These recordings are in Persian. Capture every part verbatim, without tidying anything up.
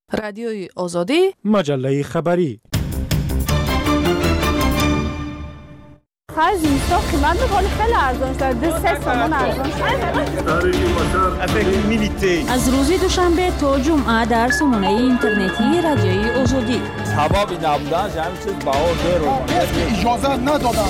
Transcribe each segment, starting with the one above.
رادیوی آزادی، مجله خبری. خرج اینستا قیمت حال خیلی ارزان شده. دو سه سامان ارزان شده. از روز دوشنبه تا جمعه در سامانه اینترنتی رادیوی آزادی. سبب نبودن همین چیز بهار داره. اجازه ندادن.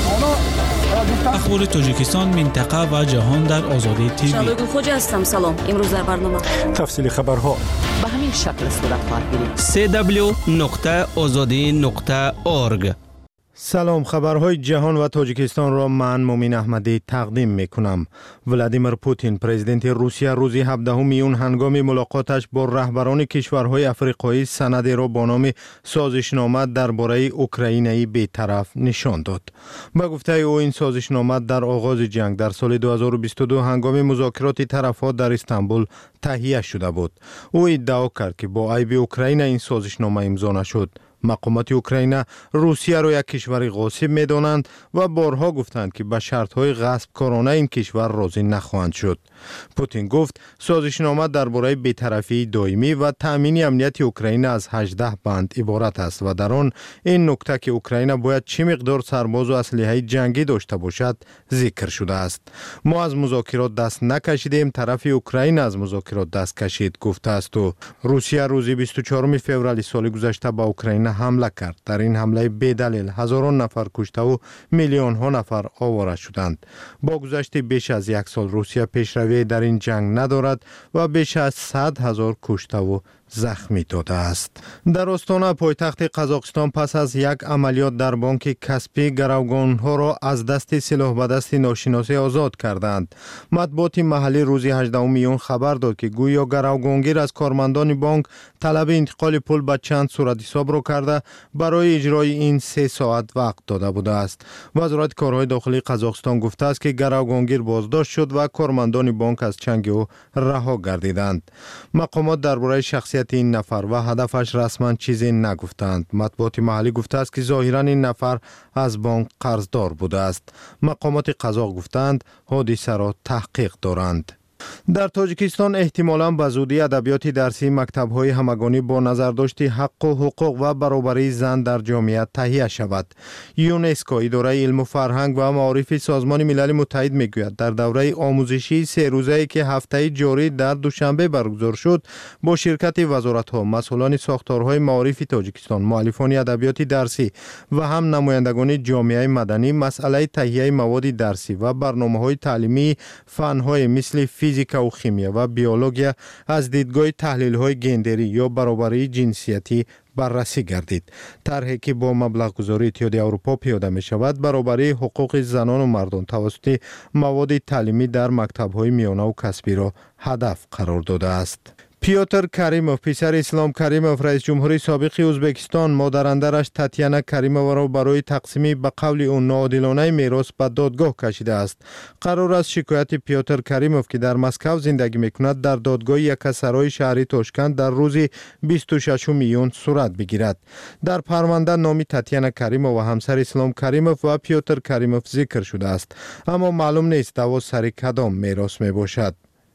اخبار تاجیکستان، منطقه و جهان در آزادی تیوی. شالوی خوجا هستم. سلام. امروز در برنامه تفصیل خبرها به همین شکل صورت خواهد گرفت. سی دبلیو نقطه آزادی نقطه اورگ. سلام، خبرهای جهان و تاجیکستان را من مومین احمدی تقدیم می کنم. ولادیمیر پوتین پرزیدنت روسیه روز هفدهم میون هنگام ملاقاتش با رهبران کشورهای افریقایی سندی را با نام سازشنامه درباره اوکراینی بی‌طرف نشان داد. با گفته او این سازشنامه در آغاز جنگ در سال دو هزار و بیست و دو هنگام مذاکرات طرفها در استانبول تهیه شده بود. او ادعا کرد که با عیب اوکراین این سازشنامه امضا نشد. مقامات اوکراین روسیه را یک کشور غاصب می دانند و بارها گفتند که به شرطهای غصب کارانه این کشور راضی نخواهند شد. پوتین گفت سازشنامه درباره بی‌طرفی دائمی و تأمین امنیت اوکراین از هجده بند عبارت است و در آن این نکته که اوکراین باید چه مقدار سرباز و اسلحه جنگی داشته باشد ذکر شده است. ما از مذاکرات دست نکشیدیم، طرف اوکراین از مذاکرات دست کشید گفته است. و روسیه روز بیست و چهارم فوریه سال گذشته به اوکراین حمله کرد. در این حمله بدلیل هزاران نفر کشته و میلیون ها نفر آواره شدند. با گذشت بیش از یک سال روسیه پیشروی در این جنگ ندارد و بیش از صد هزار کشته و زخمی داده است. در استان پایتخت قزاقستان پس از یک عملیات در بانک کسپی گروگانها را از دست سلاح به دست ناشناسی آزاد کردند. مطبوعات محلی روز هجدهم میون خبر داد که گویا گروگانگیر از کارمندان بانک طلب انتقال پول به چند صورت حساب را کرده برای اجرای این سه ساعت وقت داده بوده است. وزارت کارهای داخلی قزاقستان گفته است که گروگانگیر بازداشت شد و کارمندان بانک از چنگ او رها گردیدند. مقامات درباره شخصیت این نفر و هدفش رسما چیزی نگفتند. مطبوعات محلی گفته است که ظاهرا این نفر از بانک قرضدار بوده است. مقامات قزاق گفتند حادثه را تحقیق دارند. در تاجیکستان احتمالاً به زودی ادبیات درسی مکتب‌های همگانی با نظرداشت حق و حقوق و برابری زن در جامعه تهیه شود. یونسکو اداره علم و فرهنگ و معارف سازمان ملل متحد میگوید در دوره آموزشی سه روزه‌ای که هفته جاری در دوشنبه برگزار شد با شرکت وزارت‌ها، مسئولان ساختارهای معارف تاجیکستان، مؤلفان ادبیات درسی و هم نمایندگان جامعه مدنی مسئله تهیه مواد درسی و برنامه‌های تعلیمی فن‌های مثل فیزیک و شیمیا و بیولوژی از دیدگاه تحلیل‌های گندری یا برابری جنسیتی بررسی گردید. طرحی که با مبلغ گذاری اتحادیه اروپا پیاده می شود برابری حقوق زنان و مردان توسط مواد تعلیمی در مکتب‌های میانه و کسبی را هدف قرار داده است. پیوتر کریموف پسر اسلام کریموف رئیس جمهوری سابق ازبکستان مادرندرش تاتیانا کریمووا را برای تقسیم به قول او ناعادلانه میراث به دادگاه کشیده است. قرار است شکایت پیوتر کریموف که در مسکو زندگی میکند در دادگاه یکسرای شهری تاشکند در روز بیست و ششم ایون صورت بگیرد. در پرونده نام تاتیانا کریمووا و همسر اسلام کریموف و پیوتر کریموف ذکر شده است، اما معلوم نیست دعوا سر کدام میراث می باشد.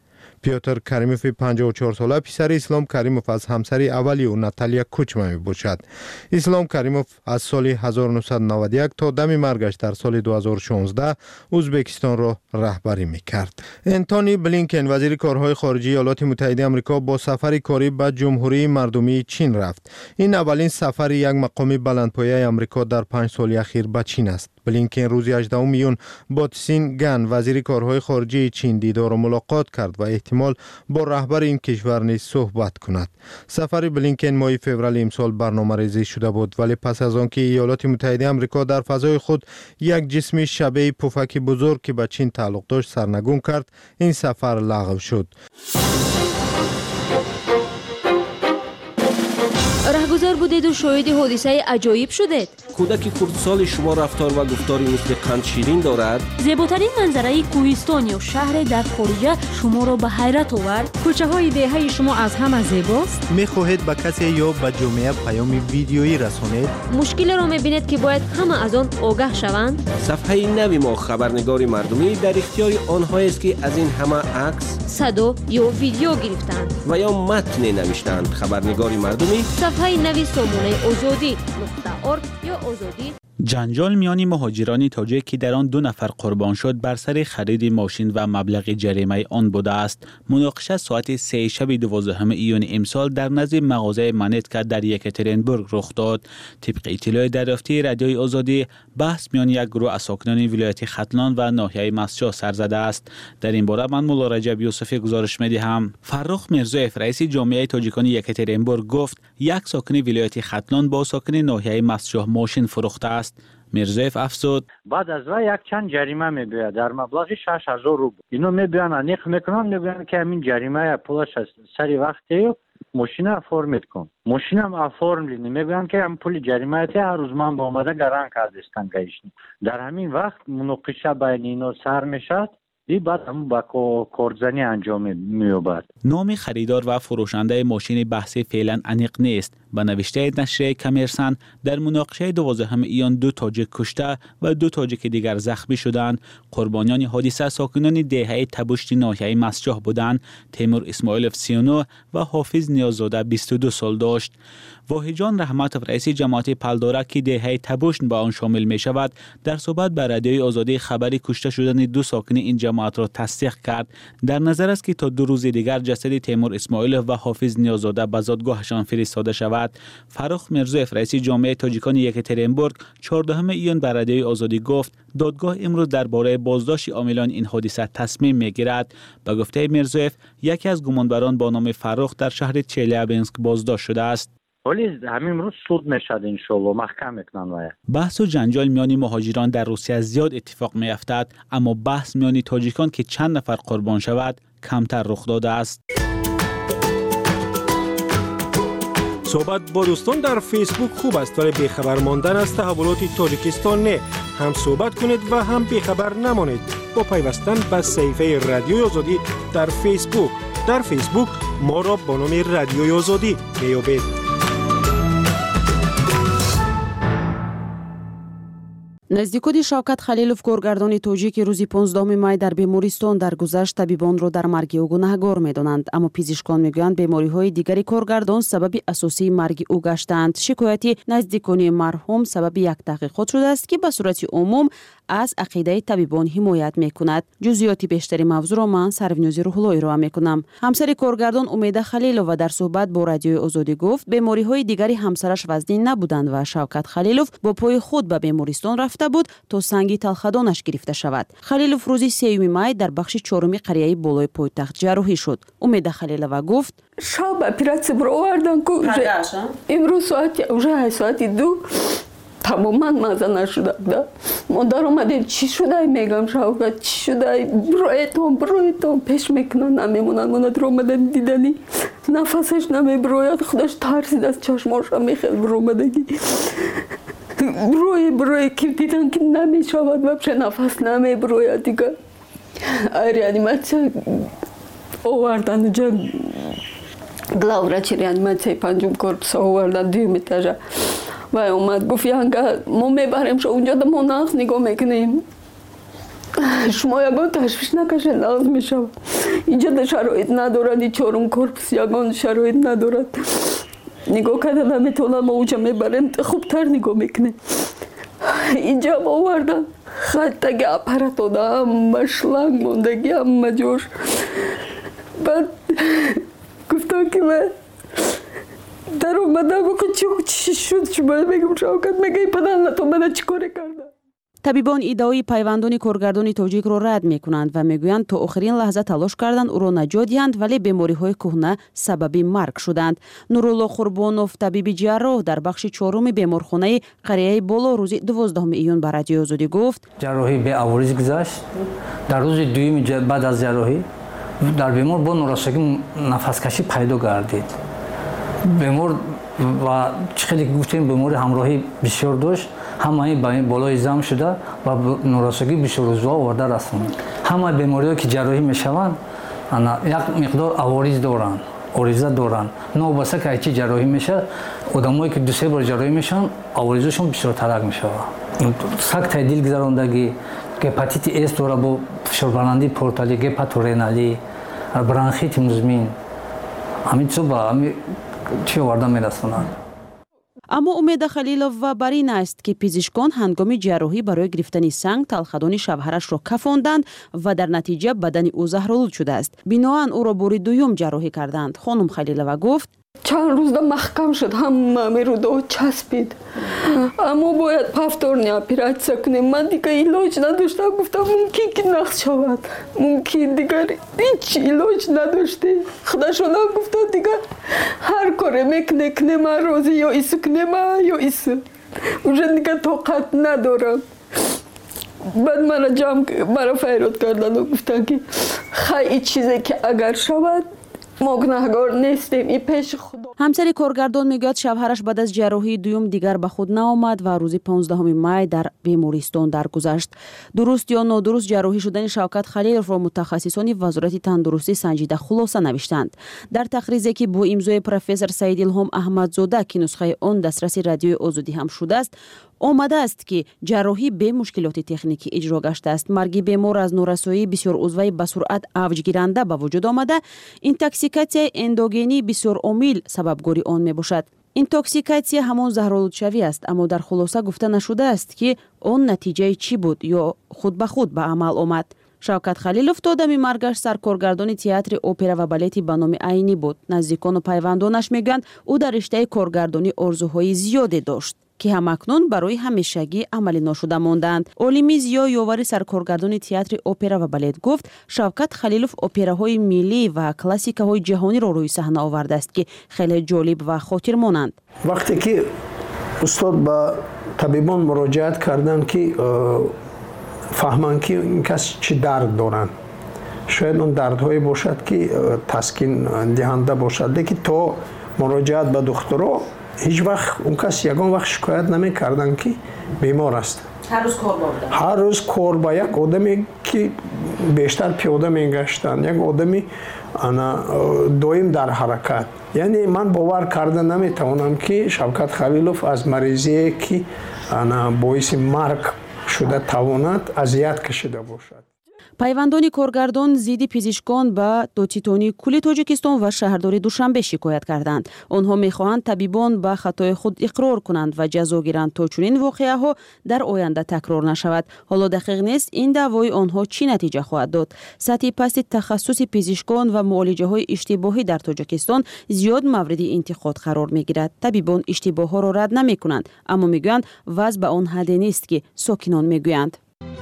پیوتر کریموف پنجاه و چهار ساله پسر اسلام کریموف از همسر اولی او ناتالیا کوچما می باشد. اسلام کریموف از سال هزار و نهصد و نود و یک تا دم مرگش در سال دو هزار و شانزده ازبکستان را رهبری می کرد. انتونی بلینکن وزیر کارهای خارجه ایالات متحده آمریکا با سفر کاری به جمهوری مردمی چین رفت. این اولین سفر یک مقام بلندپایه آمریکا در پنج سال اخیر به چین است. بلینکن روز هجدهم میون با تسین گن وزیر کارهای خارجه چین دیدار و ملاقات کرد و احتمال با رهبر این کشور نیز صحبت کند. سفر بلینکن ماه فوریه امسال برنامه‌ریزی شده بود، ولی پس از آنکه ایالات متحده آمریکا در فضای خود یک جسم شبیه پفک بزرگ که به چین تعلق داشت سرنگون کرد، این سفر لغو شد. رهگذر بودید و شاهد حادثه عجایب شدید. کودک خردسال شما رفتار و گفتاری مثل قند شیرین دارد. زیباترین منظره کوهستان یا شهر در خارج شما را به حیرت آورد. کوچه های دهه شما از همه زیباست. میخواهید به کسی یا به جامعه پیام ویدیویی رسانید؟ مشکل را میبینید که باید همه از آن آگاه شوند. صفحه نوی ما خبرنگار مردمی در اختیار آنهایی است که از این همه عکس، صدا یا ویدیو گرفتند و یا متن نوشتند. خبرنگار مردمی صفحه نوی سامانه آزادی نقطه ارگ یا آزادی. جنجال میان مهاجران تاجیک که در آن دو نفر قربان شد بر سر خرید ماشین و مبلغ جریمه آن بوده است. مناقشه ساعت سه شب دوازدهم ایون امسال در نزد مغازه منیتکا در یکاترینبورگ رخ داد. طبق اطلاع دریافتی رادیوی آزادی، بحث میان یک گروه از ساکنان ولایت ختلان و ناحیه مسجد سر زده است. در این باره من مولا رجب یوسفی گزارش می‌دهم. فرخ میرزایف رئیس جامعه تاجیکان یکاترینبورگ گفت یک ساکن ولایت ختلان با ساکن ناحیه مسجد ماشین فروخته است. میرزایف افزود بعد از و یک چند جریمه میگوید در مبلغ شش هزار روبل. اینو میگوین انیق میکنن، میگوین که همین جریمه پولش سری وقتی ماشین فرمت کن. ماشین هم افرملی میگوین که هم پول جریمه تی هر روز من با اومده گران کردستن گیشنی. در همین وقت مناقشه بین اینا سر میشد. ای بعد هم با کارزنی انجام می‌یابد. نام خریدار و فروشنده ماشین بحثی فعلا انیق نیست. به نوشته نشریه کمیرسن در مناقشه دوازدهم ایان دو تاجیک کشته و دو تاجیک دیگر زخمی شدند. قربانیان حادثه ساکنان دهه تبشت ناحیه مسجح بودند. تیمور اسماعیلوف سی و نه و حافظ نیاززاده بیست و دو سال داشت. واحجان رحمتوف رئیس جماعت پلداره که دهه تبشت به آن شامل می شود در صحبت به رادیوی آزادی خبری کشته شدن دو ساکن این جماعت را تصدیق کرد. در نظر است که تا دو روز دیگر جسد تیمور اسماعیلوف و حافظ نیاززاده به زادگاهشان فرستاده شود. فرخ میرزایف رئیس جامعه تاجیکان یکاترینبورگ چهاردهم ایون به رادیوی آزادی گفت دادگاه امروز درباره بازداشت عاملان این حادثه تصمیم میگیرد. به گفته میرزایف یکی از گمانبران با نام فرخ در شهر چلیابینسک بازداشت شده است. ولی همین روز سود میشد ان شاء الله محکم میکنن. وای بحث و جنجال میان مهاجران در روسیه زیاد اتفاق میافتد، اما بحث میان تاجیکان که چند نفر قربان شود کمتر رخ داده است. صحبت با دوستان در فیسبوک خوب است، ولی بیخبر ماندن از تحولات تاجیکستان نه. هم صحبت کنید و هم بیخبر نمانید با پیوستن به صفحه رادیوی آزادی در فیسبوک. در فیسبوک ما را با نام رادیوی آزادی میابید. نزدیکود شوکت خلیلوف کارگردان تاجیک روزی پانزدهم می در بیمارستان درگذشت طبیبان را در مرگ او گناهکار می‌دانند، اما پزشکان میگویند بیماری‌های دیگری کارگردان سبب اساسی مرگ او گشتند. شکایتی نزدیکان مرحوم سبب یک تحقیقات شده است که به صورت عموم از عقیده طبیبان حمایت می‌کند. جزئیات بیشتری موضوع را من سرونیازی روح‌اللهی را می‌کنم. همسر کارگردان امید خلیلوف در صحبت با رادیوی آزادی گفت بیماری‌های دیگری همسرش وزنی نبودند و شوکت خلیلوف با پای خود به بیمارستان رفته بود تا سنگی تلخدانش گرفته شود. خلیلوف روزی سوم می در بخش چهارم قریه بالای پایتخت جراحی شد. امید خلیلوف گفت شب اپراسیون رو آوردن که امروز ساعت уже ساعت دو تماما مزه نشده. مادر اومدیم چی شده میگم شوکت چی شده برایتون برایتون پیش میکنن نمیمونن. مادر اومدن دیدنی نفسش نمیبراید، خودش ترسید از چشماش میخواد برومدگی بروی بروی که دیدن که نمیشود و بشه نفس نمیبروید دیگه. ریانیماسیون آوردن جا گلاورچی ریانیماسیون پنجم کورس آوردن دوم اتاژ و اومد گفت یانگا ما میبریم شو اونجا ما نقص نگاه میکنیم شما یگان تشویش نکشید نقص میشود. اینجا ده شرایط ندارد، چهارم کورس یگان شرایط ندارد. نگاه کردن نمیتونن ما اونجا میبریم خوبتر نگاه میکنه. اینجا ما آوردن خطگی اپرات داده همه شلنگ موندگی همه جوش. بعد گفتم که من در اومده بکن چی شد شما میگم شوکت میگه پدر تو من چی کاری کردن. طبیبان ادعای پیوندان کارگردان تاجیک را رد میکنند و میگویند تا آخرین لحظه تلاش کردند او را نجات دهند، ولی بیماری‌های کهنه سبب مرگ شدند. نورالله قربانوف طبیب جراح در بخش چهارم بیمارخانه قریه بالا روز دوازدهم ایون به رادیوی آزادی گفت جراحی به عوارض گذشت. در روز دوم بعد از جراحی در بیمار با نوراستی نفس کشی پیدا گردید. بیمار و خیلی گفتیم بیماری همراهی بسیار داشت، همه بالای زم شده و نوراسگی بسیار روزها آورده رسوند. همه بیماری‌ها که جراحی میشوند یک مقدار عوارض دارند، عارضه دارند. نوبسته که چی جراحی میشه، آدمایی که دو سه بار جراحی میشن عوارضشون بسیار ترک میشه. سکته دل گذراندگی، هپاتیت اس داره با فشاربلندی پورتالی، هپاتورینالی، برانخیت مزمن. همین چیزا با همین چی آورده میرسونند. اما امید خلیلووا بر این است که پزشکان هنگام جراحی برای گرفتن سنگ تلخدان شوهرش را کفاندند و در نتیجه بدن او زهرآلود شده است. بنابراین او را بار دوم جراحی کردند. خانم خلیلووا گفت چند روز دا محکم شد، همه رو دا چسبید، اما باید پفتورنی اپراسیون کنیم. من دیگه علاج نداشتم، گفتم ممکن که نقص شود، ممکن دیگر هیچ علاج نداشته. خدا شده گفته دیگه هر کاری میکنه کنه، من روزی یا ایسو کنه من یا ایسو اونجا دیگه طاقت ندارم. بعد مرا جمع مرا فیراد کردن و گفتن که خیلی چیزی که اگر شود ما گناهگار نیستیم، این پیش خدا. همسر کارگردان میگوید شوهرش بعد از جراحی دوم دیگر به خود نآمد و روز پانزدهم می در بیمارستان درگذشت. درست یا نادرست جراحی شدن شوکت خلیلوف را متخصصان وزارت تندرستی سنجیده خلاصه نوشتند. در تقریری که با امضای پروفسور سعید الهام احمدزاده که نسخه آن دسترسی رادیوی آزادی هم شده است، آمده است که جراحی به مشکلات تکنیکی اجرا گشته است. مرگ بیمار از نورسایی بسیار عضوی به سرعت اوج گیرنده به وجود آمده. اینتوکسیکاسیون اندوگنی بسیار عامل سببگوری آن می باشد. اینتوکسیکاسیون همان زهرآلودشوی است، اما در خلاصه گفته نشده است که آن نتیجه چی بود یا خود به خود به عمل آمد. شوکت خلیلوف تا دم مرگش سرکارگردان تئاتر اپرا و بالت به نام عینی بود. نزدیکان و پیوندانش میگویند او در رشته کارگردانی آرزوهای زیادی داشت که همکنون برای همیشگی عملی نشده ماندند. عالمی زیا یاور سرکارگردان تئاتر اپرا و بالت گفت شوکت خلیلوف اپراهای ملی و کلاسیک‌های جهانی را روی صحنه آورده است که خیلی جالب و خاطرمانند. وقتی که استاد با طبیبان مراجعت کردند که فهمند که این کس چه درد دارند، شاید اون دردهایی باشد که تسکین دهنده باشد، لیکن تو مراجعت به دکترها هیچ وقت اون کس یگان وقت شکایت نمی کردن که بیمار است. هر روز کار بودن. هر روز کار با یک آدمی که بیشتر پیاده می گشتن، یک آدمی انا دویم در حرکت. یعنی من باور کرده نمی توانم که شوکت خلیلوف از مریضی که انا باعث مرگ شده تواند اذیت کشیده باشد. پیوندان کارگردان ضد پزشکان به دوتیتونی کل تاجیکستان و شهرداری دوشنبه شکایت کردند. آنها میخواهند طبیبان به خطای خود اقرار کنند و جزا گیرند تا چنین واقعه ها در آینده تکرار نشود. حالا دقیق نیست این دعوای آنها چی نتیجه خواهد داد. سطح پست تخصص پزشکان و معالجه های اشتباهی در تاجیکستان زیاد مورد انتقاد قرار میگیرد. طبیبان اشتباه ها را رد نمی کنند، اما میگویند وضع به آن حد نیست که ساکنان میگویند.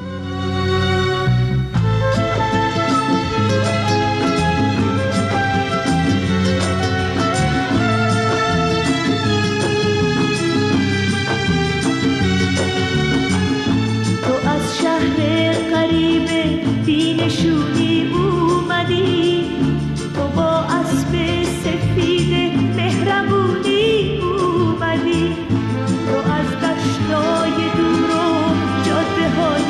نشونی اومدی تو با اسب سفید مهربونی اومدی تو از دشتای دور و جاده های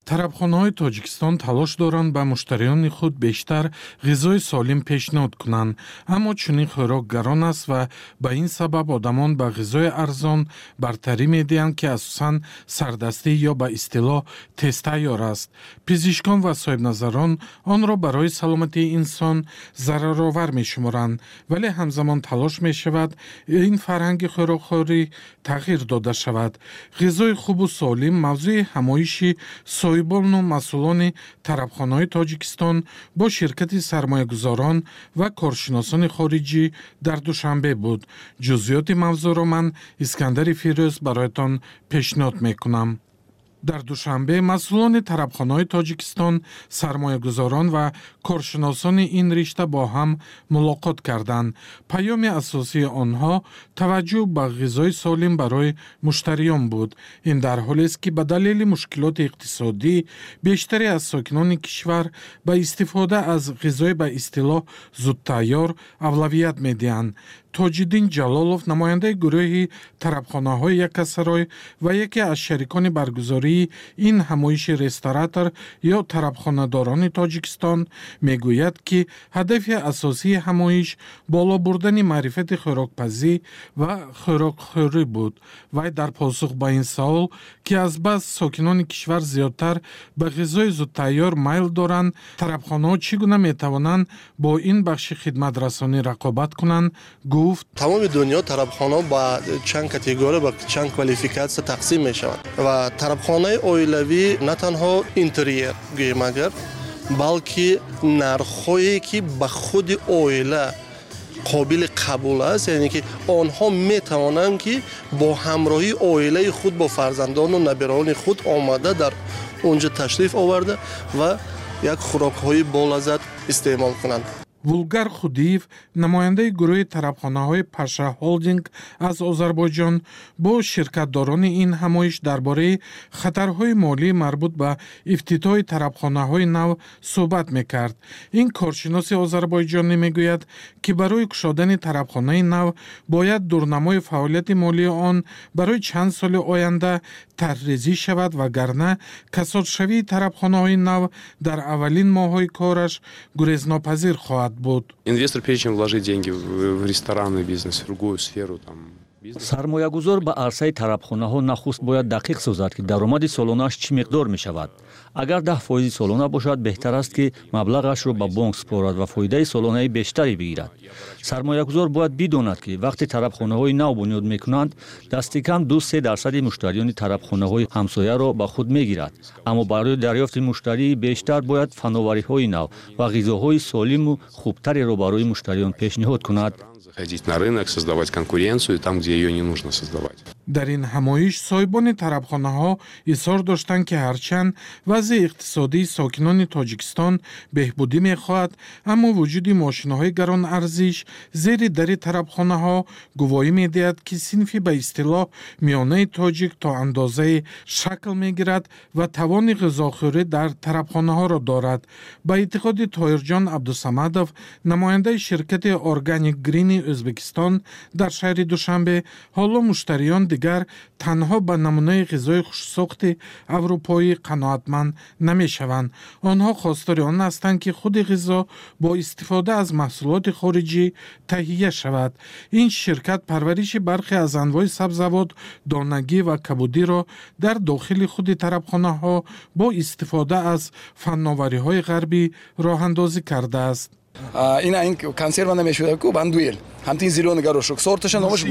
тарабхонаҳои Тоҷикистон талош доранд ба муштариёни худ бештар ғизои солим пешниҳод кунанд, аммо чунин хӯрок гарон аст ва ба ин сабаб одамон ба ғизои арзон бартарӣ медиҳанд, ки асосан сардастӣ ё ба истилоҳ тестайёр аст. Пизишкон ва соҳибназарон онро барои саломатии инсон зараровар мешуморанд, вале ҳамзамон талош мешавад ин фарҳанги хӯрокхӯрӣ тағйир дода шавад. ғизои хубу солим мавзӯи ҳамоиши соҳибону масъулони тарабхонаҳои Тоҷикистон бо ширкати сармоягузорон ва коршиносони хориҷӣ дар душанбе буд. ҷузъиёти мавзӯъро ман Искандари Фирӯз бароятон пешниҳод мекунам. дар душанбе масъулони тарабхонаҳои Тоҷикистон, сармоягузорон ва коршиносони ин ришта бо ҳам мулоқот карданд. паёми асосии онҳо таваҷҷӯҳ ба ғизои солим барои муштариён буд. ин дар ҳолест, ки ба далели мушкилоти иқтисодӣ бештаре аз сокинони кишвар ба истифода аз ғизои ба истилоҳ зудтайёр авлавият медиҳанд. Тоҷиддин Ҷалолов, намояндаи гурӯҳи тарабхонаҳои Якасарой ва яке аз шарикони баргузории ин ҳамоиши ресторатор ё тарабхонадорони Тоҷикистон, мегӯяд, ки ҳадафи асосии ҳамоиш боло бурдани маърифати хӯрокпазӣ ва хӯрокхӯрӣ буд. Вай дар посух ба ин саол, ки азбас сокинони кишвар зиёдтар ба ғизои зудтайёр майл доранд, тарабхонаҳо чӣ гуна метавонанд бо ин бахши хидматрасонӣ рақобат кунанд, гуфт: тамоми дунё тарабхонаҳо ба чанд категория, ба чанд квалификатсия тақсим мешаванд ва тарабхонаи оилавӣ на танҳо интерьер гӯем агар, балки нархҳое ки ба худи оила қобили қабул аст, яъне ки онҳо метавонанд ки бо ҳамроҳии оилаи худ, бо фарзандону набираони худ омада дар онҷа ташриф оварда ва як хӯрокҳои болаззат истеъмол кунанд. Вулгар Худиев, намояндаи гурӯҳи тарабхонаҳои Паша Холдинг аз Озарбойҷон, бо ширкатдорони ин ҳамоиш дар бораи хатарҳои молӣ марбут ба ифтитоҳи тарабхонаҳои нав суҳбат мекард. Ин коршиноси озарбойҷонӣ мегӯяд, ки барои кушодани тарабхонаи нав бояд дурнамои фаъолияти молии он барои чанд соли оянда тарҳрезӣ шавад, вагарна касодшавии тарабхонаҳои нав дар аввалин моҳҳои кораш гурезнопазир хоҳад буд. Инвестор, прежде чем вложить деньги в ресторанный бизнес, в другую сферу, там, сармоягузор ба арсаи тарабхонаҳо нахуст бояд дақиқ созад, ки даромади солонааш чӣ миқдор мешавад. агар даҳ фоизи солона бошад, беҳтар аст, ки маблағашро ба бонк спорад ва фоидаи солонаи бештаре бигирад. Сармоягузор бояд бидонад, ки вақте тарабхонаҳои нав бунёд мекунанд, дасти кам ду-се дарсади муштариёни тарабхонаҳои ҳамсояро ба худ мегирад. Аммо барои дарёфти муштарии бештар бояд фановариҳои нав ва ғизоҳои солиму хубтареро барои муштариён пешниҳод кунад. Заходить на рынок, создавать конкуренцию там, где ее не нужно создавать. дар ин ҳамоиш соҳибони тарабхонаҳо изҳор доштанд, ки ҳарчанд вазъи иқтисодии сокинони Тоҷикистон беҳбудӣ мехоҳад, аммо вуҷуди мошинаҳои гаронарзиш зери дари тарабхонаҳо гувоҳӣ медиҳад, ки синфи ба истилоҳ миёнаи тоҷик то андозае шакл мегирад ва тавони ғизохӯрӣ дар тарабхонаҳоро дорад. Ба эътиқоди Тоҳирҷон Абдусамадов, намояндаи ширкати Organic Green Ӯзбекистон дар шаҳри Душанбе, ҳоло муштариён дигар танҳо ба намунаи ғизои хушсохти аврупоӣ қаноатманд намешаванд. Онҳо хостори он ҳастанд, ки худи ғизо бо истифода аз маҳсулоти хориҷӣ таҳия шавад. Ин ширкат парвариши бархе аз анвои сабзавот, донагӣ ва кабудиро дар дохили худи тарабхонаҳо бо истифода аз фанновариҳои ғарбӣ роҳандозӣ кардааст. Ина ин консерва намешуда ку бандуэл ҳамтин зелёный горошок сорташа номаш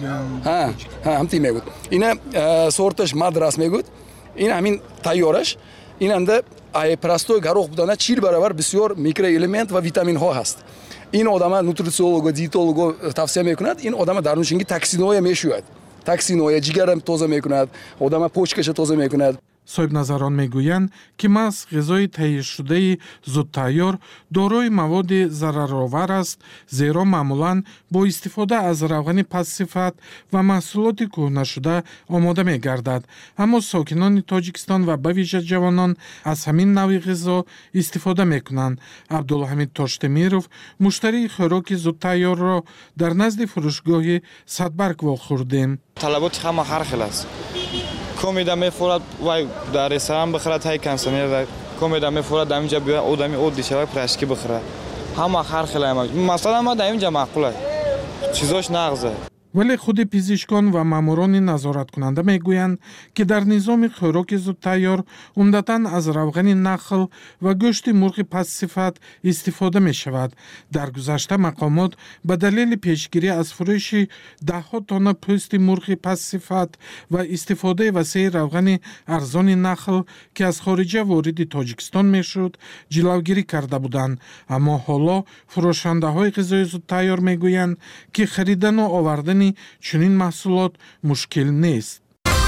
ҳа ҳа ҳамтин мегуд. Ина сорташ мадрас мегуд. Ин ҳамин тайёраш. Инанда ай простой горох будана чил баробар бисёр микроэлемент ва витаминҳо ҳаст. Ин одама нутрициолого, диетолого тавсия мекунад. Ин одама дар нӯшинги токсиноя мешӯяд. Токсиноя ҷигарам тоза мекунад, одама почкаша тоза мекунад. соҳибназарон мегӯянд, ки маҳз ғизои таҳияшудаи зудтайёр дорои маводи зараровар аст, зеро маъмулан бо истифода аз равғани пасtsифат ва маҳсулоти кӯҳнашуда омода мегардад. Аммо сокинони Тоҷикистон ва ба виҷа ҷавонон аз ҳамин навъи ғизо истифода мекунанд. Абдулҳамид Тоштемиров муштарии хӯроки зудтайёрро дар назди фурӯшгоҳи Садбарг вохӯрдем. талаботи ҳама ҳар хел аст. کومیدا میفورد وای در رستوران بخره تای کنسومر کومیدا میفورد در اینجا بیا آدمی عادی شوی پرشکی بخره همه هر خیلی مثلا ما در اینجا معقوله چیزاش نغزه. ولی خود پزشکان و ماموران نظارت کننده میگویند که در نظام خوراک زودتیار عمدتاً از روغن نخل و گوشت مرغ پست صفت استفاده می شود. در گذشته مقامات به دلیل پیشگیری از فروش ده ها تن پوست مرغ پست صفت و استفاده وسیع روغن ارزان نخل که از خارج وارد تاجیکستان می شد جلوگیری کرده بودند. اما حالا فروشنده های غذای زودتیار میگویند که خریدن و آوردن چنین محصولات مشکل نیست.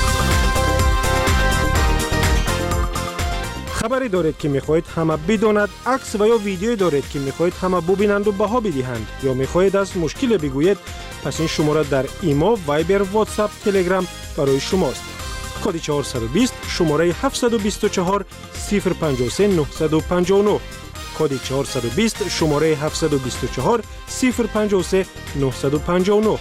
خبری دارید که میخواهید همه بداند، عکس و یا ویدیویی دارید که میخواهید همه ببینند و بها بدهند یا میخواهید از مشکل بگویید، پس این شماره در ایما، وایبر، واتساپ، تلگرام برای شماست. کد چهارصد و بیست شماره هفتصد و بیست و چهار صفر پنجاه و سه نهصد و پنجاه و نه. کد چهارصد و بیست شماره هفتصد و بیست و چهار صفر پنجاه و سه نهصد و پنجاه و نه.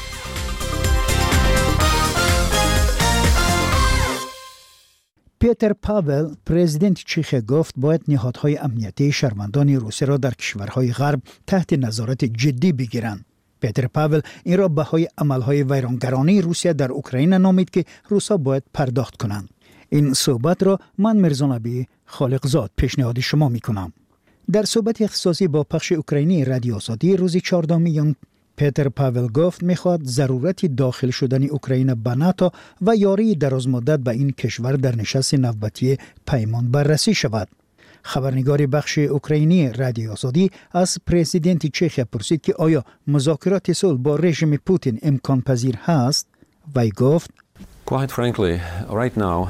پیتر پاول پرزیدنت چیخ گفت باید نهادهای امنیتی شهروندان روسیه را در کشورهای غرب تحت نظارت جدی بگیرند. پیتر پاول این را بهای عملهای ویرانگرانه روسیه در اوکراین نامید که روسا باید پرداخت کنند. این صحبت را من مرزانبی خالقزاد پیشنهاد شما می کنم. در صحبت اختصاصی با پخش اوکراینی رادیو آزادی روز چهاردهم میان پیتر پاول گفت میخواد ضرورت داخل شدن اوکراین به ناتو و یاری درازمدت به این کشور در نشست نوبتی پیمان بررسی شود. خبرنگار بخش اوکراینی رادیو آزادی از پرزیدنت چیخ پرسید که آیا مذاکرات صلح با رژیم پوتین امکان پذیر هست؟ وی گفت Quite frankly, right now,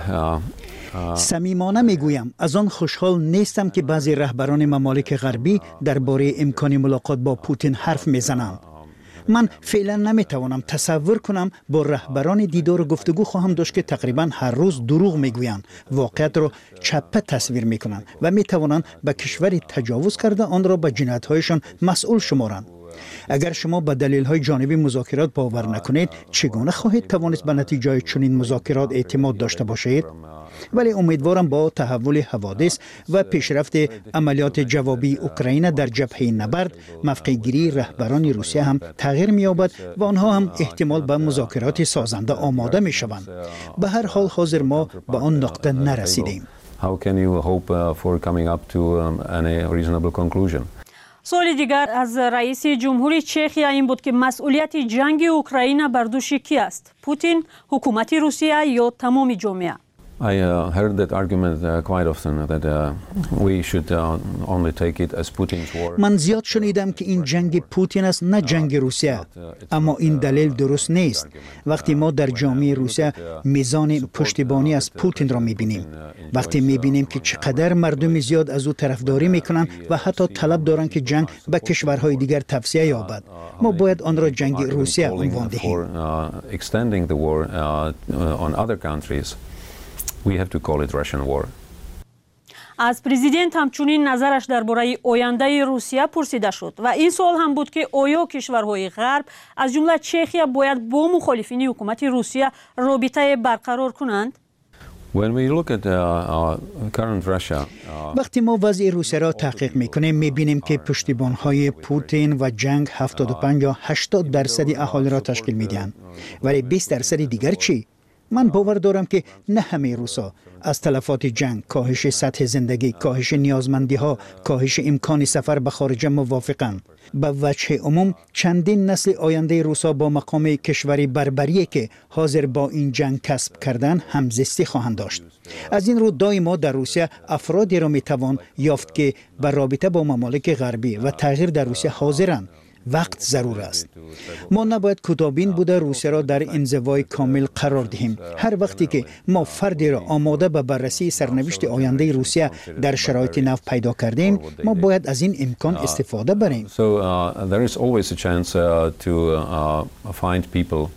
uh, صمیمانه میگویم از آن خوشحال نیستم که بعضی رهبران ممالک غربی درباره امکان ملاقات با پوتین حرف میزنند. من فعلا نمیتوانم تصور کنم با رهبران دیدار و گفتگو خواهم داشت که تقریبا هر روز دروغ میگویند، واقعیت را چپه تصویر میکنند و میتوانند به کشوری تجاوز کرده آن را به جنایت‌هایشان مسئول شمارند. اگر شما به دلیل‌های جانبی مذاکرات باور نکنید، چگونه خواهید توانست به نتیجه چنین مذاکرات اعتماد داشته باشید؟ ولی امیدوارم با تحول حوادث و پیشرفت عملیات جوابی اوکراین در جبهه نبرد، موقع‌گیری رهبران روسیه هم تغییر می‌یابد و آنها هم احتمال به مذاکرات سازنده آماده می‌شوند. به هر حال حاضر ما به آن نقطه نرسیدیم. how can you hope uh, for coming up to um, any reasonable conclusion? سوال دیگر از رئیس جمهوری چخیا این بود که مسئولیت جنگ اوکراین بر دوش کی است؟ پوتین، حکومت روسیه یا تمام جامعه؟ I uh, heard that argument uh, quite often that uh, we should uh, only take it as Putin's war. من زیاد شنیدم که این جنگ پوتین است نه جنگ روسیه، اما این دلیل درست نیست. وقتی ما در جامعه روسیه میزان پشتیبانی از پوتین را میبینیم، وقتی میبینیم که چقدر مردم زیاد از او طرفداری میکنند و حتی طلب دارند که جنگ به کشورهای دیگر توسعه یابد، ما باید آن را جنگ روسیه عنوان دهیم. We have to call it Russian war. از پرزیدنت همچنین نظرش درباره آینده روسیه پرسیده شد و این سوال هم بود که آیا کشورهای غرب از جمله چخیا باید با مخالفین حکومت روسیه رابطه برقرار کنند؟ When we look at uh, current Russia, uh, وقتی ما وضع روسیه را تحقیق میکنیم میبینیم که پشتیبانهای پوتین و جنگ هفتاد و پنج یا هشتاد درصد اهالی را تشکیل میدهند. ولی بیست درصد دیگر چی؟ من باور دارم که نه همه روسا از تلفات جنگ، کاهش سطح زندگی، کاهش نیازمندی ها، کاهش امکان سفر به خارج موافقند. به وجه عموم چندین نسل آینده روسا با مقام کشوری بربری که حاضر با این جنگ کسب کردن همزیستی خواهند داشت. از این رو دائما در روسیه افرادی را میتوان یافت که به رابطه با ممالک غربی و تغییر در روسیه حاضرند. وقت ضرور است. ما نباید کوتاه‌بین بوده روسیه را در انزوای کامل قرار دهیم. هر وقتی که ما فردی را آماده به بررسی سرنوشت آینده روسیه در شرایط نو پیدا کردیم، ما باید از این امکان استفاده بریم. So uh, there is always a chance uh, to uh, find people.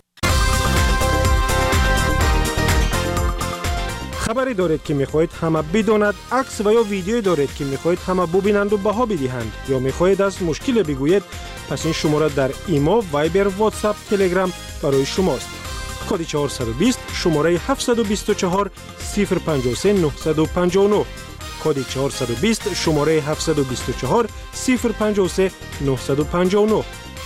خبری دارید که میخواهید همه بداند، عکس و یا ویدیویی دارید که میخواهید همه ببینند و بها بدهند یا میخواهید از مشکل بگویید، پس این شماره در ایما، وایبر، واتساپ، تلگرام برای شماست. کد چهارصد و بیست شماره هفتصد و بیست و چهار صفر پنج سه نه پنج نه. کد چهارصد و بیست شماره هفتصد و بیست و چهار صفر پنج سه نه پنج نه.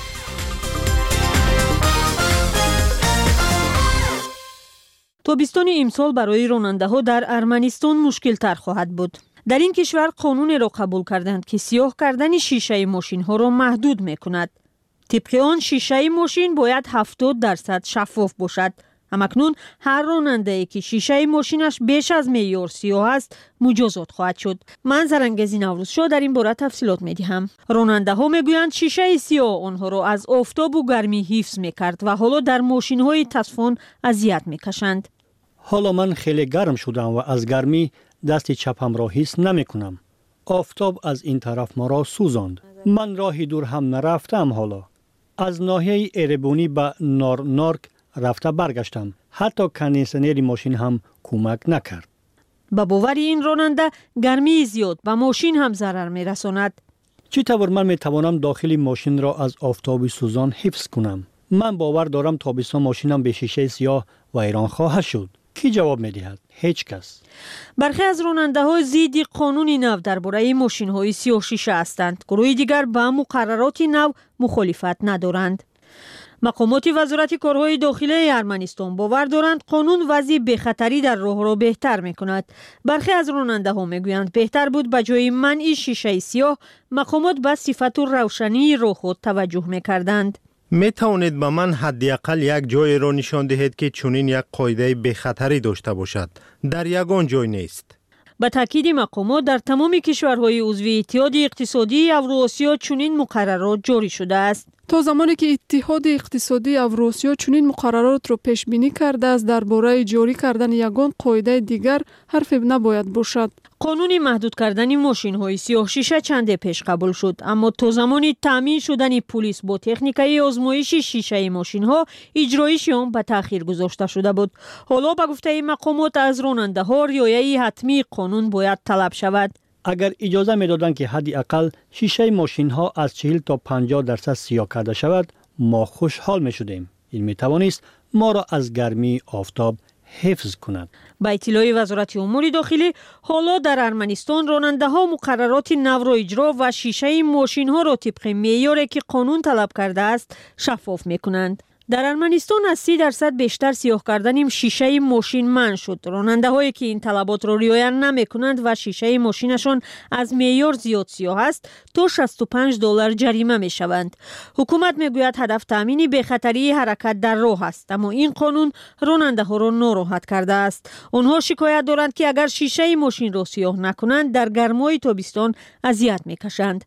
تابستان امسال برای راننده‌ها در ارمنستان مشکل تر خواهد بود. در این کشور قانون را قبول کردند که سیاه کردن شیشه ماشین‌ها را محدود می‌کند. طبق آن شیشه ماشین باید هفتاد درصد شفاف باشد. همکنون هر راننده‌ای که شیشه ماشینش بیش از معیار سیاه است مجازات خواهد شد. من زرنگزی نوروزشاه در این باره تفصیلات می‌دهم. راننده‌ها می‌گویند شیشه سیاه آنها را از آفتاب و گرمی حفظ می‌کرد و حالا در ماشین‌های تصفن اذیت می‌کشند. حالا من خیلی گرم شدم و از گرمی دست چپم را حس نمی کنم. آفتاب از این طرف ما را سوزاند. من راهی دور هم نرفتم حالا. از ناحیه ایربونی به نارنارک رفته برگشتم. حتی کندیشنر ماشین هم کمک نکرد. با باور این راننده گرمی زیاد به ماشین هم ضرر می رساند. چطور من می توانم داخل ماشین را از آفتاب سوزان حفظ کنم؟ من باور دارم تابستان ماشینم به شیشه سیاه و ایران خواهد شد. کی جواب می‌دهد؟ هیچ کس. برخی از راننده‌ها ضد قانون نو درباره ماشین‌های سیاه شیشه هستند. گروه دیگر با مقررات نو مخالفت ندارند. مقامات وزارت کارهای داخلی ارمنستان باور دارند قانون وضع بخطری در راه را بهتر می‌کند. برخی از راننده‌ها می‌گویند بهتر بود به جای منع شیشه سیاه مقامات به صفت و روشنی راه خود توجه می‌کردند. می توانید به من حداقل یک جای را نشان دهید که چنین یک قاعده بخطری داشته باشد؟ در یگان جای نیست. به تاکید مقامات در تمام کشورهای عضو اتحاد اقتصادی اوراسیا چنین مقررات جاری شده است. تا زمانی که اتحاد اقتصادی اوراسیا چنین مقررات را پیش بینی کرده است درباره جاری کردن یگان قاعده دیگر حرف نباید باشد. قانون محدود کردن ماشین‌های سیاه شیشه چند پیش قبول شد، اما تا زمانی تامین شدن پلیس با تکنیکای آزمایش شیشه ماشین‌ها اجرایش آن به تأخیر گذاشته شده بود. حالا به گفته مقامات از راننده‌ها رعایت حتمی قانون باید طلب شود. اگر اجازه می‌دادند که حداقل شیشه ماشین‌ها از چهل تا پنجاه درصد سیاه کرده شود، ما خوشحال می‌شدیم. این می‌توانست ما را از گرمی آفتاب حفظ کند. با اطلاع وزارت امور داخلی حالا در ارمنستان راننده‌ها مقررات نو را اجرا و شیشه ماشین‌ها را طبق معیاری که قانون طلب کرده است شفاف می‌کنند. در ارمنستان از سی درصد بیشتر سیاه کردن شیشه ماشین منع شد. راننده‌هایی که این طلبات را رعایت نمی‌کنند و شیشه ماشینشان از معیار زیاد سیاه است تا شصت و پنج دلار جریمه می‌شوند. حکومت می‌گوید هدف تامین بخطری حرکت در راه است، اما این قانون راننده‌ها را ناراحت کرده است. آنها شکایت دارند که اگر شیشه ماشین را سیاه نکنند در گرمای تابستان اذیت می‌کشند.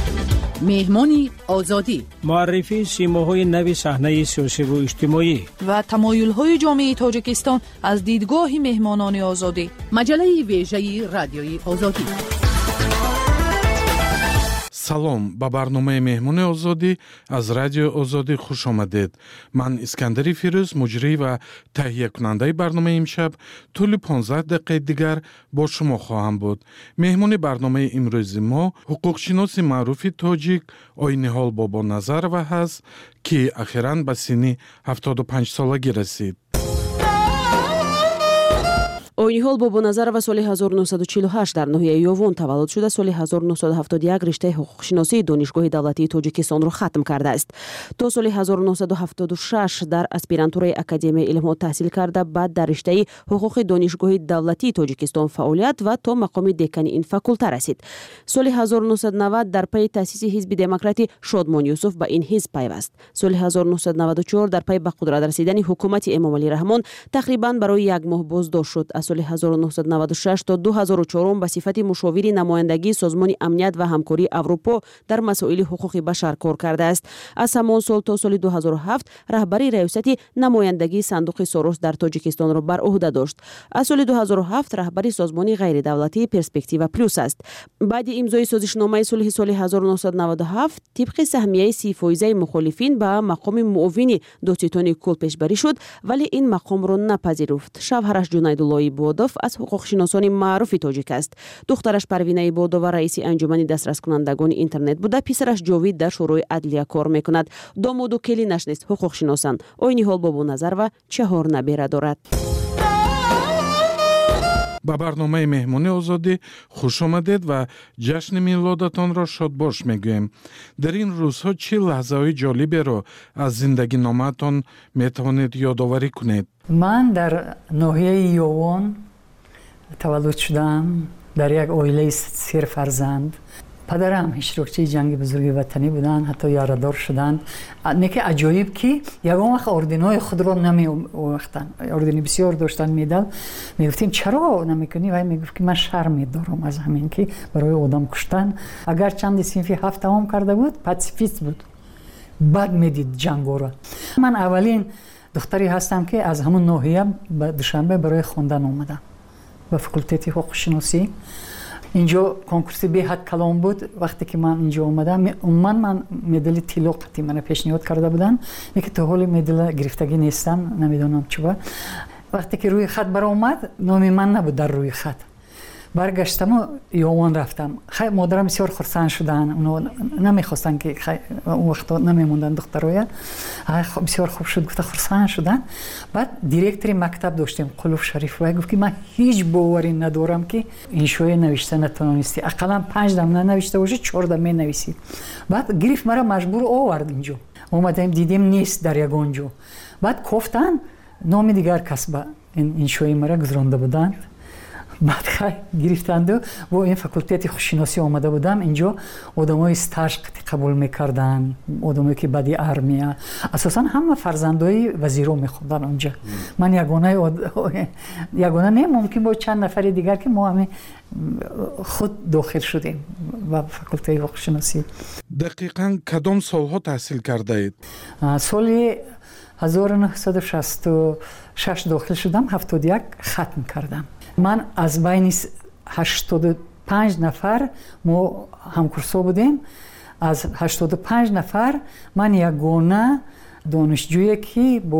مهمانی آزادی، معرفی سیماهای نو صحنه سیاسی و اجتماعی و تمایل‌های جامعه تاجیکستان از دیدگاه مهمانان آزادی. مجله ویژه رادیوی آزادی. салом ба барномаи меҳмони озодӣ аз радиои озодӣ хуш омадед. ман искандари фирӯз муҷрӣ ва таҳиякунандаи барномаи имшаб тӯли понздаҳ дақиқаи дигар бо шумо хоҳам буд. меҳмони барномаи имрӯзи мо ҳуқуқшиноси маъруфи тоҷик Ойниҳол Бобоназарова ҳаст, ки ахиран ба синни ҳафтоду панҷсолагӣ расид. Ойниҳол Бобоназарова соли ҳазору нӯҳсаду чилу ҳашт дар ноҳияи Ёвон таваллуд шуда, соли ҳазору нӯҳсаду ҳафтоду як риштаи ҳуқуқшиносии Донишгоҳи давлатии Тоҷикистонро хатм кардааст. То соли ҳазору нӯҳсаду ҳафтоду шаш дар аспирантураи Академияи илмҳо таҳсил карда, баъд дар риштаи ҳуқуқи Донишгоҳи давлатии Тоҷикистон фаъолият ва то мақоми декани ин факулта расид. Соли ҳазору нӯҳсаду навад дар пайи таъсиси ҳизби демократи Шодмон Юсуф ба ин ҳизб пайваст. Соли ҳазору нӯҳсаду наваду чор дар пайи ба қудрат расидани ҳукумати Эмомалӣ Раҳмон тақрибан барои як моҳ боздошт шуд. Аз соли ҳазору нӯҳсаду наваду шаш то ду ҳазору чорум ба сифати мушовири намояндагии Созмони амният ва ҳамкории Аврупо дар масоили ҳуқуқи башар кор кардааст. Аз ҳамон сол то соли ду ҳазору ҳафт раҳбари раёсати намояндагии Сандуқи Сорос дар Тоҷикистонро бар уҳда дошт. Аз соли ду ҳазору ҳафт раҳбари созмони ғайридавлатии Перспектива Плюс аст. баъди имзои созишномаи сулҳи соли ҳазору нӯҳсаду наваду ҳафт тибқи саҳмияи си фоизаи мухолифин ба мақоми муовини додситони кул пешбарӣ шуд, вале ин мақомро напазируфт. Шавҳараш Ҷунайдуллои عبودوف از حقوقشناسان معروف تاجیک است. دخترش پروینه عبودوف رئیس انجمن دسترس کنندگان اینترنت بوده. پسرش جاوید در شورای عدلیه کار میکند. داماد و کلینش نیز حقوقشناسان. عین حال بابو نظر و چهار نبیره دارد. ба барномаи меҳмонии озодӣ хуш омадед ва ҷашни милодатонро шодбош мегӯем. дар ин рӯзҳо чӣ лаҳзаҳои ҷолиберо аз зиндагиномаатон метавонед ёдоварӣ кунед? ман дар ноҳияи ёвон таваллуд шудам, дар як оилаи сер фарзанд. падарам иштирокчии ҷанги бузурги ватанӣ буданд, ҳатто ярадор шуданд. неки аҷоиб ки ягон вақт орденҳои худро намеовахтанд. ордени бисёр доштанд, медал. мегуфтем чаро намекунӣ? вай мегуфт ки ман шарм медорам аз ҳамин ки барои одам куштан. агар чанди синфи ҳафт тамом карда буд, пацифист буд, бад медид ҷангоро. ман аввалин духтаре ҳастам ки аз ҳамун ноҳия ба душанбе барои хондан омадам ба факултети ҳуқуқшиносӣ. اینجا کنکورسی به حد کلام بود. وقتی که من اینجا اومدم من من مدل تیلو قطعی من پیشنهاد کرده بودن، میگه تا حال مدل گرفتگی نیستم، نمیدونم چرا. وقتی که روی خط برآمد نام من نبود در روی خط. برگشتم و یوان رفتم. خیلی مادرم بسیار خرسند شدن. اونا نمیخواستن که اون وقت نمیموندن دخترای. بسیار خوب شد، گفت خرسند شدن. بعد دیرکتور مکتب داشتیم قلوف شریف و گفت که من هیچ باوری ندارم که این شوی نوشته نتونستی. اقلا پنج دم ننوشته باشی چهار دم مینویسی. بعد گرفت مرا مجبور آورد اینجا. اومدیم دیدیم نیست در یگان جا. بعد گفتن نام دیگر کس با این شوی مرا گذرانده بودند. بعد خیلی گرفتند و این فاکولتت خوششناسی آمده بودم. اینجا آدمای استاژ قبول میکردن، آدمایی که بعدی ارمیا، اساسا همه فرزندای وزیرا میخوندن اونجا. من یگانه یگانه نه، ممکن بود چند نفر دیگر که ما همه خود داخل شدیم و فاکولته خوششناسی. دقیقاً کدام سالها تحصیل کرده اید؟ سال هزار و نهصد و شصت و شش داخل شدم، هفتاد و یک ختم کردم. من از بین هشتاد و پنج نفر ما همکورسا بودیم. از هشتاد و پنج نفر من یگانه دانشجویی که با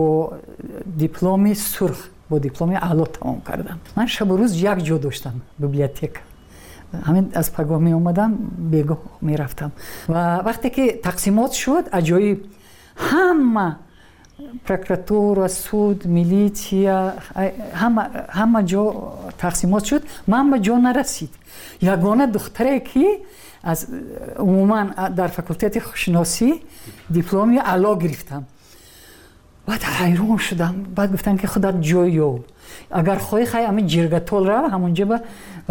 دیپلم سرخ، با دیپلم اعلا تمام کردم. من شب و روز یک جا داشتم، بیبلیوتک. همین از پگاه می اومدم بیگاه می رفتم و وقتی که تقسیمات شد عجایب، همه прокуратура, суд, милиция, همه همه جا تقسیمات شد. من به جا نرسید. یگانه دختره که از عموما در فاکولته خوششناسی دیپلم اعلا گرفتم. بعد حیران شدم. بعد گفتن که خودت جایو اگر خواهی خواهی همین جرگتول را همونجا با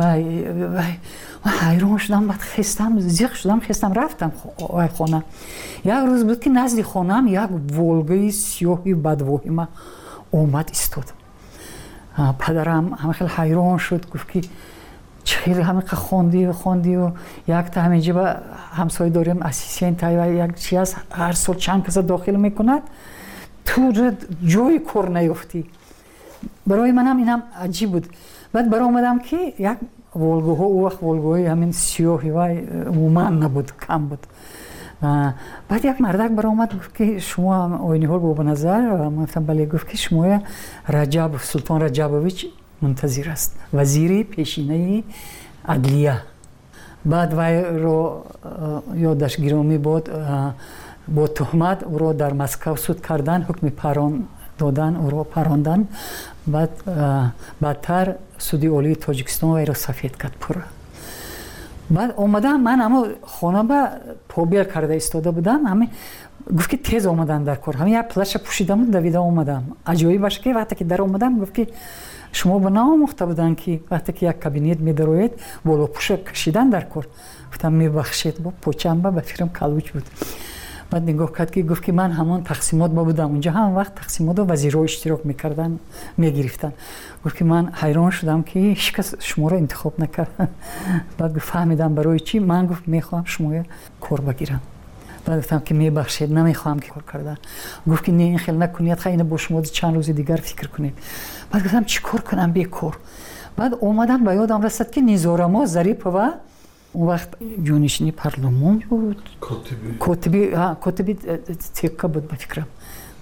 و حیران شدم. بعد خستم زیق شدم، خستم رفتم خانه. یک روز بود که نزد خانم یک ولگای سیاهی بدوی ما اومد ایستاد. پدرم همه خیلی حیران شد، گفت که چخیلی همه خواندی و خواندی و یک تا همینجا با همسایه داریم اسیسین تایی یک چی هست هر سال چند کس داخل میکند تو جای کار نیفتی. برای منم اینم عجیب بود. بعد برای اومدم که یک ولگوها او وقت ولگوهای همین سیاهی و عموما نبود، کم بود. بعد یک مردک برای اومد گفت که شما آینی حال با نظر و من گفتم بله. گفت که شما رجب سلطان رجبویچ منتظر است، وزیر پیشینه عدلیه. بعد وی رو یادش گرامی بود، با تهمت او را در مسکو صد کردن، حکم پران دادن، او را پراندن. بعد بعدتر سودی عالی تاجیکستان وی را سفید کرد پورا. بعد اومدم من اما خانه با پوبیل کرده ایستاده بودم. همه گفت که تیز اومدن در کار. همه یک پلش پوشیدم دویده اومدم. عجیبی باشه که وقتی که در اومدم گفت که شما به ناموخته بودن که وقتی که یک کابینت می‌دروید بالا پوش کشیدن در کار. گفتم میبخشید با پوچم با فکرم کلوچ بود. بعد نگاه کرد که گفت که من همان تقسیمات با بودم اونجا، هم وقت تقسیمات و وزیرها اشتراک میکردن میگرفتن. گفت که من حیران شدم که هیچ کس شما را انتخاب نکرد. بعد فهمیدم برای چی. من گفت میخوام شما کار بگیرم. بعد گفتم که میبخشید نمیخوام که کار کردن. گفت که نه این خیلی نکنید، خیلی با شما چند روز دیگر فکر کنید. بعد گفتم چی کار کنم بیکار. بعد اومدم به یادم رسید که نیزارما ظریف و اون وقت جانشینی پارلمان بود، کاتبی ها کاتبی تیکا بود به فکرم.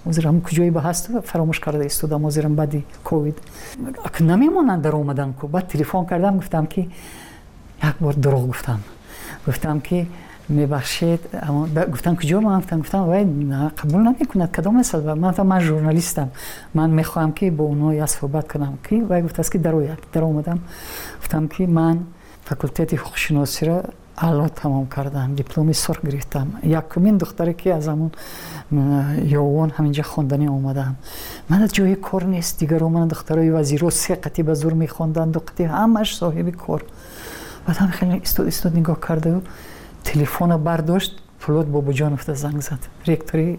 озирам куҷои ба ҳасту фаромӯш карда истодам озирам баъди ковид намемонанд дар омадан ку баъд телефон кардам гуфтам ки як бор дурӯғ гуфтам гуфтам ки мебахшед гуфтам куҷо ман гуфтам гуфтам вай қабул намекунад кадом масъала ман гуфтам ман журналистам ман мехоҳам ки бо онҳо як суҳбат кунам ки вай гуфтааст ки дарояд дар омадам гуфтам ки ман факултети ҳуқуқшиносиро аъло тамом кардам дипломи сурх гирифтам якумин духтаре ки аз ҳамон ёвон ҳаминҷа хонданӣ омадам мана ҷои кор нест дигаро мана духтарои вазиро се қати ба зур мехонданд ду қати ҳамааш соҳиби кор баъдам хеле истод истод нигоҳ карда телефона бардошт Фулод Бобоҷоновда занг зад ректори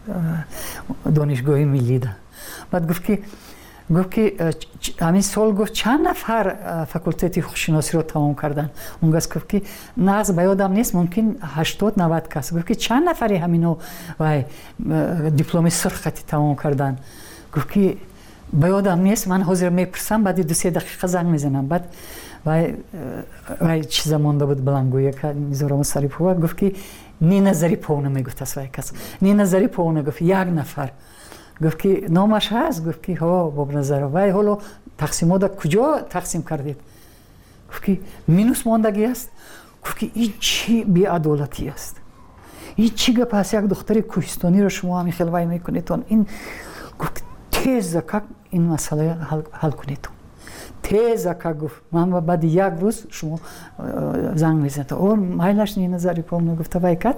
донишгоҳи миллида баъд гуфт ки гуфт ки ҳамин сол гуфт чанд нафар факултети ҳуқуқшиносиро тамом кардан он гас гуфт ки нағз ба ёдам нест мумкин ҳаштод навад кас гуфт ки чанд нафари ҳамино вай дипломи сурх хати тамом кардан гуфт ки ба ёдам нест ман ҳозир мепурсам баъди ду се дақиқа занг мезанам баъд вай вай чиза монда буд билангӯя Низорама Сарипова гуфт ки Нина Зариповна мегуфтаст вай кас Нина Зариповна гуфт як нафар гуфт ки номаш ҳаст гуфт ки ҳо Бобназаров вай ҳоло тақсимота куҷо тақсим кардед гуфт ки минус мондагӣ аст гуфт ки ин чӣ беадолатӣ аст ин чӣ гап аст як духтари кӯҳистониро шумо ҳамин хел вай мекунедтон ин гуфт теза как ин масъала ҳал кунед теза как гуфт ман баъди як рӯз шумо занг мезанед о майлаш Нина Зариповна гуфта вай кад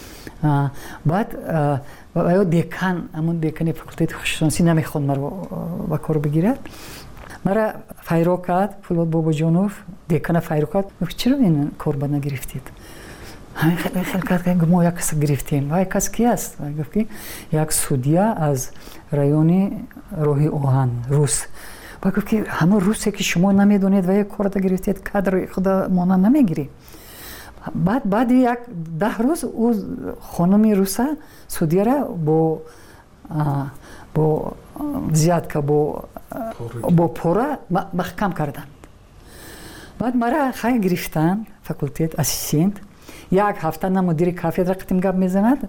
баъд ё декан ҳамон декани факултети ҳуқуқшиносӣ намехонд маро ба кор бигирад мара файро кард Фулод Бобоҷонов декана файро кард гуфт чаро ин корба нагирифтед ҳамин хел хел кард мо як каса гирифтем вай кас ки аст гуфт ки як судя аз райони роҳи оҳан рус ба гуфт ки ҳамон русе ки шумо намедонед ва як корда гирифтед кадри худа мона намегирӣ баъд баъди як даҳ рӯз ӯ хонуми руса судяра бо бо взятка бо бо пора маҳкам карданд баъд мара хай гирифтанд факултет ассистент як ҳафта на мудири кафедра қитим гап мезанад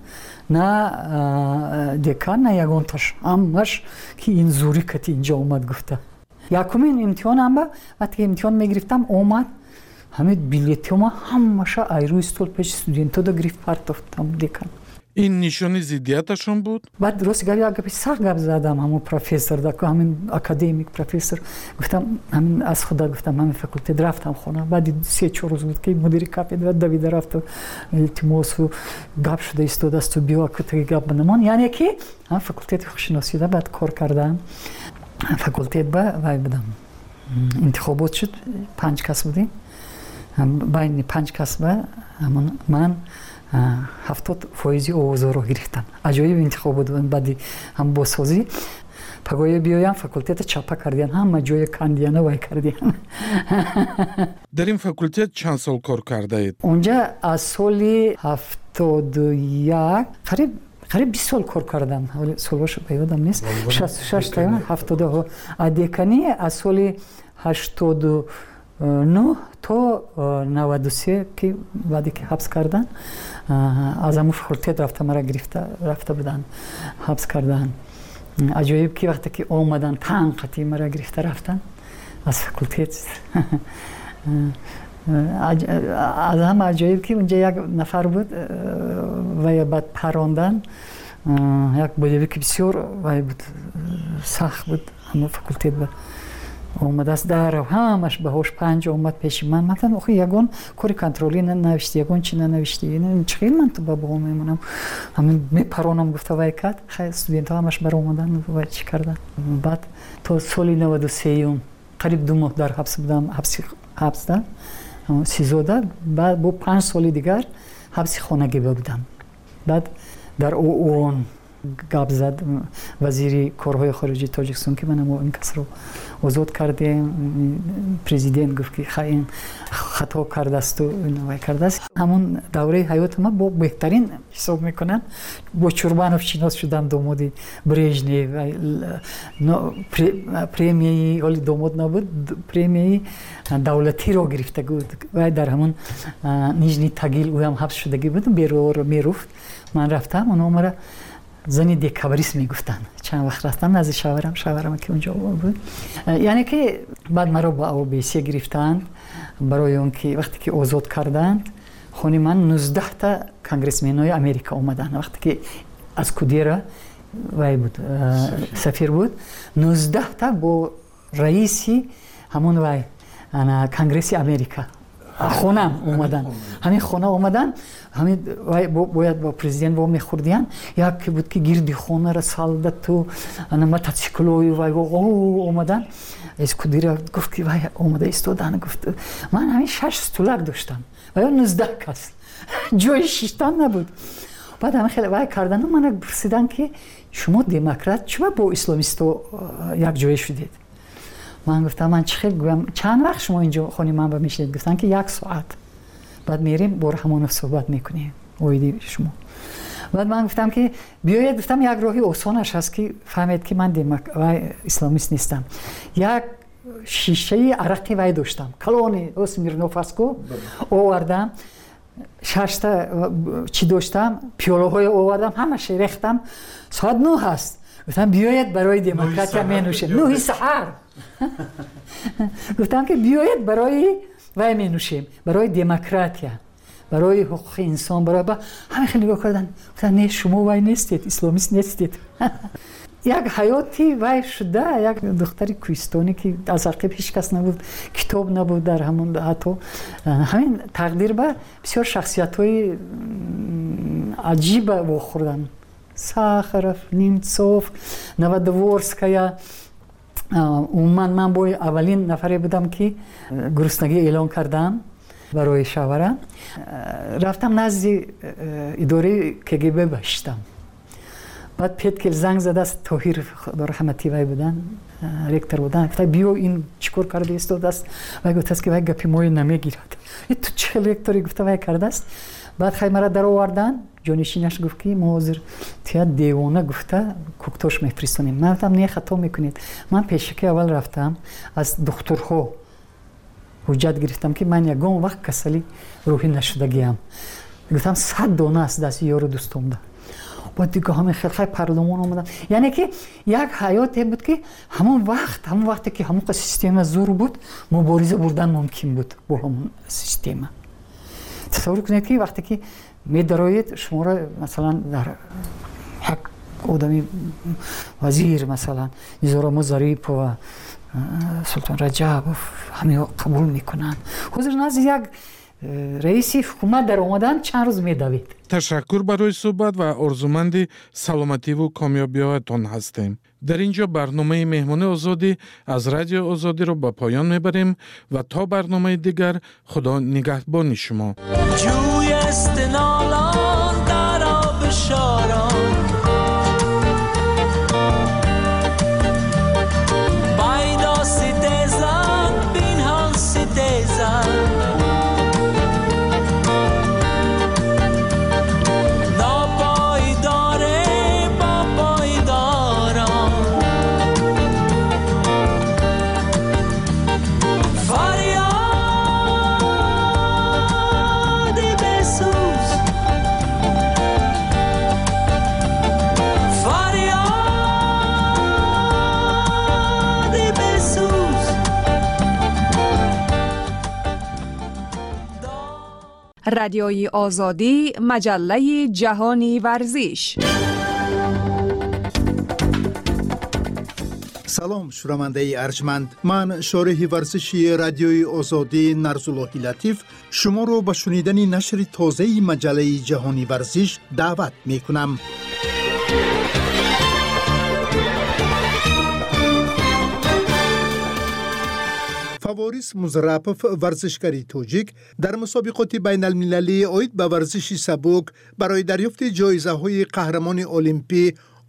на декан на ягонташ ҳамаш ки ин зӯрӣ кати инҷа омад гуфта якумин имтиҳонам ба вақте ки имтиҳон мегирифтам омад ҳамин билетима ҳамаша айрӯи стол пеши студентода гирифт партофтам декан ин нишони зиддияташон буд баъд рости гап як гапи сахт гап задам ҳамон профессор ҳамин академик профессор гуфтам ҳамин аз худа гуфтам ҳамин факултет рафтам хона баъди се чор рӯз буд ки мудири кафедра давида рафту илтимосу гап шуда истодасту биё таги гап банамон яъне ки ҳам факултети ҳуқуқшиносида баъд кор кардам факултет ба вай будам интихобот шуд панҷ кас будем байни панҷ кас ба ман ҳафтод фоизи овозоро гирифтам аҷоиб интихобот буд баъди ҳам босозӣ пагоя биёям факултета чапа кардиан ҳама ҷоя кандиана вай кардиан дар ин факултет чанд сол кор кардаед онҷа аз соли ҳафтоду як қариб қариб бист сол кор кардам солҳош ба ёдам нест шасту шаш таён ҳафтоду а деканӣ аз соли ҳаштоду нӯҳ то наваду се ки баъде ки ҳабс кардан аз ҳамон факултет рафта мара гирифта рафта буданд ҳабс кардан аҷоиб ки вақте ки омадан панҷ қати мара гирифта рафтан аз факултет аз ҳама аҷоиб ки унҷа як нафар буд вай баъд парондан як бояви ки бисёр вай буд сахт буд ҳамон факултет ба омадааст дарав ҳамаш баҳош панҷ омад пеши ман ман охи ягон кори контролӣ нанавишти ягон чи нанавишти чӣ хел ман ту ба боғ мемонам ҳамин мепаронам гуфта вай кад хай студентҳо ҳамаш баромадан вай чӣ кардан баъд то соли наваду сеюм қариб ду моҳ дар ҳабс будам ҳабсда сизода баъд бо панҷ соли дигар ҳабси хонагиба будам баъд дар оон гап зад вазири корҳои хориҷии Тоҷикистон ки мана мо ин касро озод кардем президент гуфт ки ин хато кардаасту вай кардааст ҳамон давраи ҳаёти ман бо беҳтарин ҳисоб мекунанд бо Чурбанов шинос шудам домоди Брежнев премияи ҳоли домод набуд премияи давлатиро гирифта буд вай дар ҳамон Нижний Тагил ӯ ҳам ҳабс шудагӣ буд бероро меруфт ман рафтам онҳо мара زنی دکابریس میگفتن. چند وقت رفتم نزد شوهرم، شوهرم که اونجا بود، یعنی که بعد مرا با او بیسی گرفتند برای اون که وقتی که آزاد کردند خونی من نوزده تا کنگرسمنای امریکا اومدن. وقتی که از کودیرا وای بود سفیر بود، نوزده تا با رئیسی همون وای انا کنگرس امریکا خونم اومدن. همین خونه اومدن، همین باید با پرزیدنت با میخوردیان. یکی بود که گیردی خونه را سالده تو انا موتورسیکلوی وای او اومدن. از کودیرا گفت که وای اومده ایستادن. گفت من همین شش استولک داشتم و یا نوزده کس جای شیشتان نبود. بعد همه خیلی وای کردن. من پرسیدن که شما دموکرات چرا با اسلامیستو یک جای شدید؟ من گفتم من چه گویم چند وقت شما اینجا خونی من با میشید؟ گفتن که یک ساعت. بعد میریم بر همون صحبت میکنیم اویدی شما. بعد من گفتم که بیاید، گفتم یک راهی آسانش هست که فهمید که من دموکرات اسلامیست نیستم. یک شیشه عرقی وای داشتم، کلونی اسمیرنوفاسکو آوردم، شش تا چی داشتم، پیاله‌های آوردم، همش ریختم. ساعت نه هست. گفتم بیاید برای دموکراتیا می نوشیم. نه سحر. گفتم که بیاید برای وای می نوشیم، برای دموکراتیا، برای حقوق انسان، برای با همه خیلی نگاه کردن. گفتن نه شما وای نیستید، اسلامیست نیستید. یک حیاتی وای شده. یک دختری کوهستانی که از عقب هیچ کس نبود، کتاب نبود در همون حتی همین تقدیر به بسیار شخصیت‌های عجیب واخوردن. ساخرف، نیمتسوف، نوادورسکایا. من من با اولین نفری بودم که گرسنگی اعلان کردم برای شوهرم. رفتم نزد اداره کگبه باشتم. بعد پیت زنگ زده است، طاهر خدا رحمتی وای بودن، رکتر بودن. گفت بیو این چیکار کرده است است؟ وای گفت است که وای گپی مو نمیگیرد. تو چه رکتری گفت وای کرده است؟ بعد خیلی مرا در آوردن. جانشینش گفت که ما حاضر تیا دیوانه گفته کوکتوش میفرستونیم. من گفتم نه خطا میکنید. من پیشکی اول رفتم از دکترها حجت گرفتم که من یگان وقت کسلی روحی نشدگیم. گفتم صد دانه است دست یارو دوستم ده. بعد دیگه همه خیلی خیلی پرلمان آمدن. یعنی که یک حیاتی بود که همون وقت همون وقتی که همون سیستم زور بود مبارزه بردن ممکن بود با همون سیستم. تصور کنید که وقتی که می دراید شما را مثلا در یک آدمی وزیر مثلا نظام ظریف و سلطان رجب همه قبول میکنن. حضور نزد یک رئیس حکومت در اومدن چند روز میدوید. تشکر برای صحبت و آرزومند سلامتی و کامیابی‌هایتان هستیم. در اینجا برنامه مهمان آزادی از رادیو آزادی را به پایان میبریم و تا برنامه دیگر خدا نگهبان شما. جوی استنالان در آب شاران، بایدا ستیزان بینهان ستیزان، رادیوی آزادی، مجله جهانی ورزش. سلام شنونده ارجمند، من شارح ورزشی رادیوی آزادی نرزاللهی لطیف شما رو به شنیدن نشر تازه مجله جهانی ورزش دعوت می کنم. فواریس مزرپف ورزشکاری توجیک در مسابقات بین المللی اوید به ورزش سبک برای دریافت جایزه های قهرمان المپی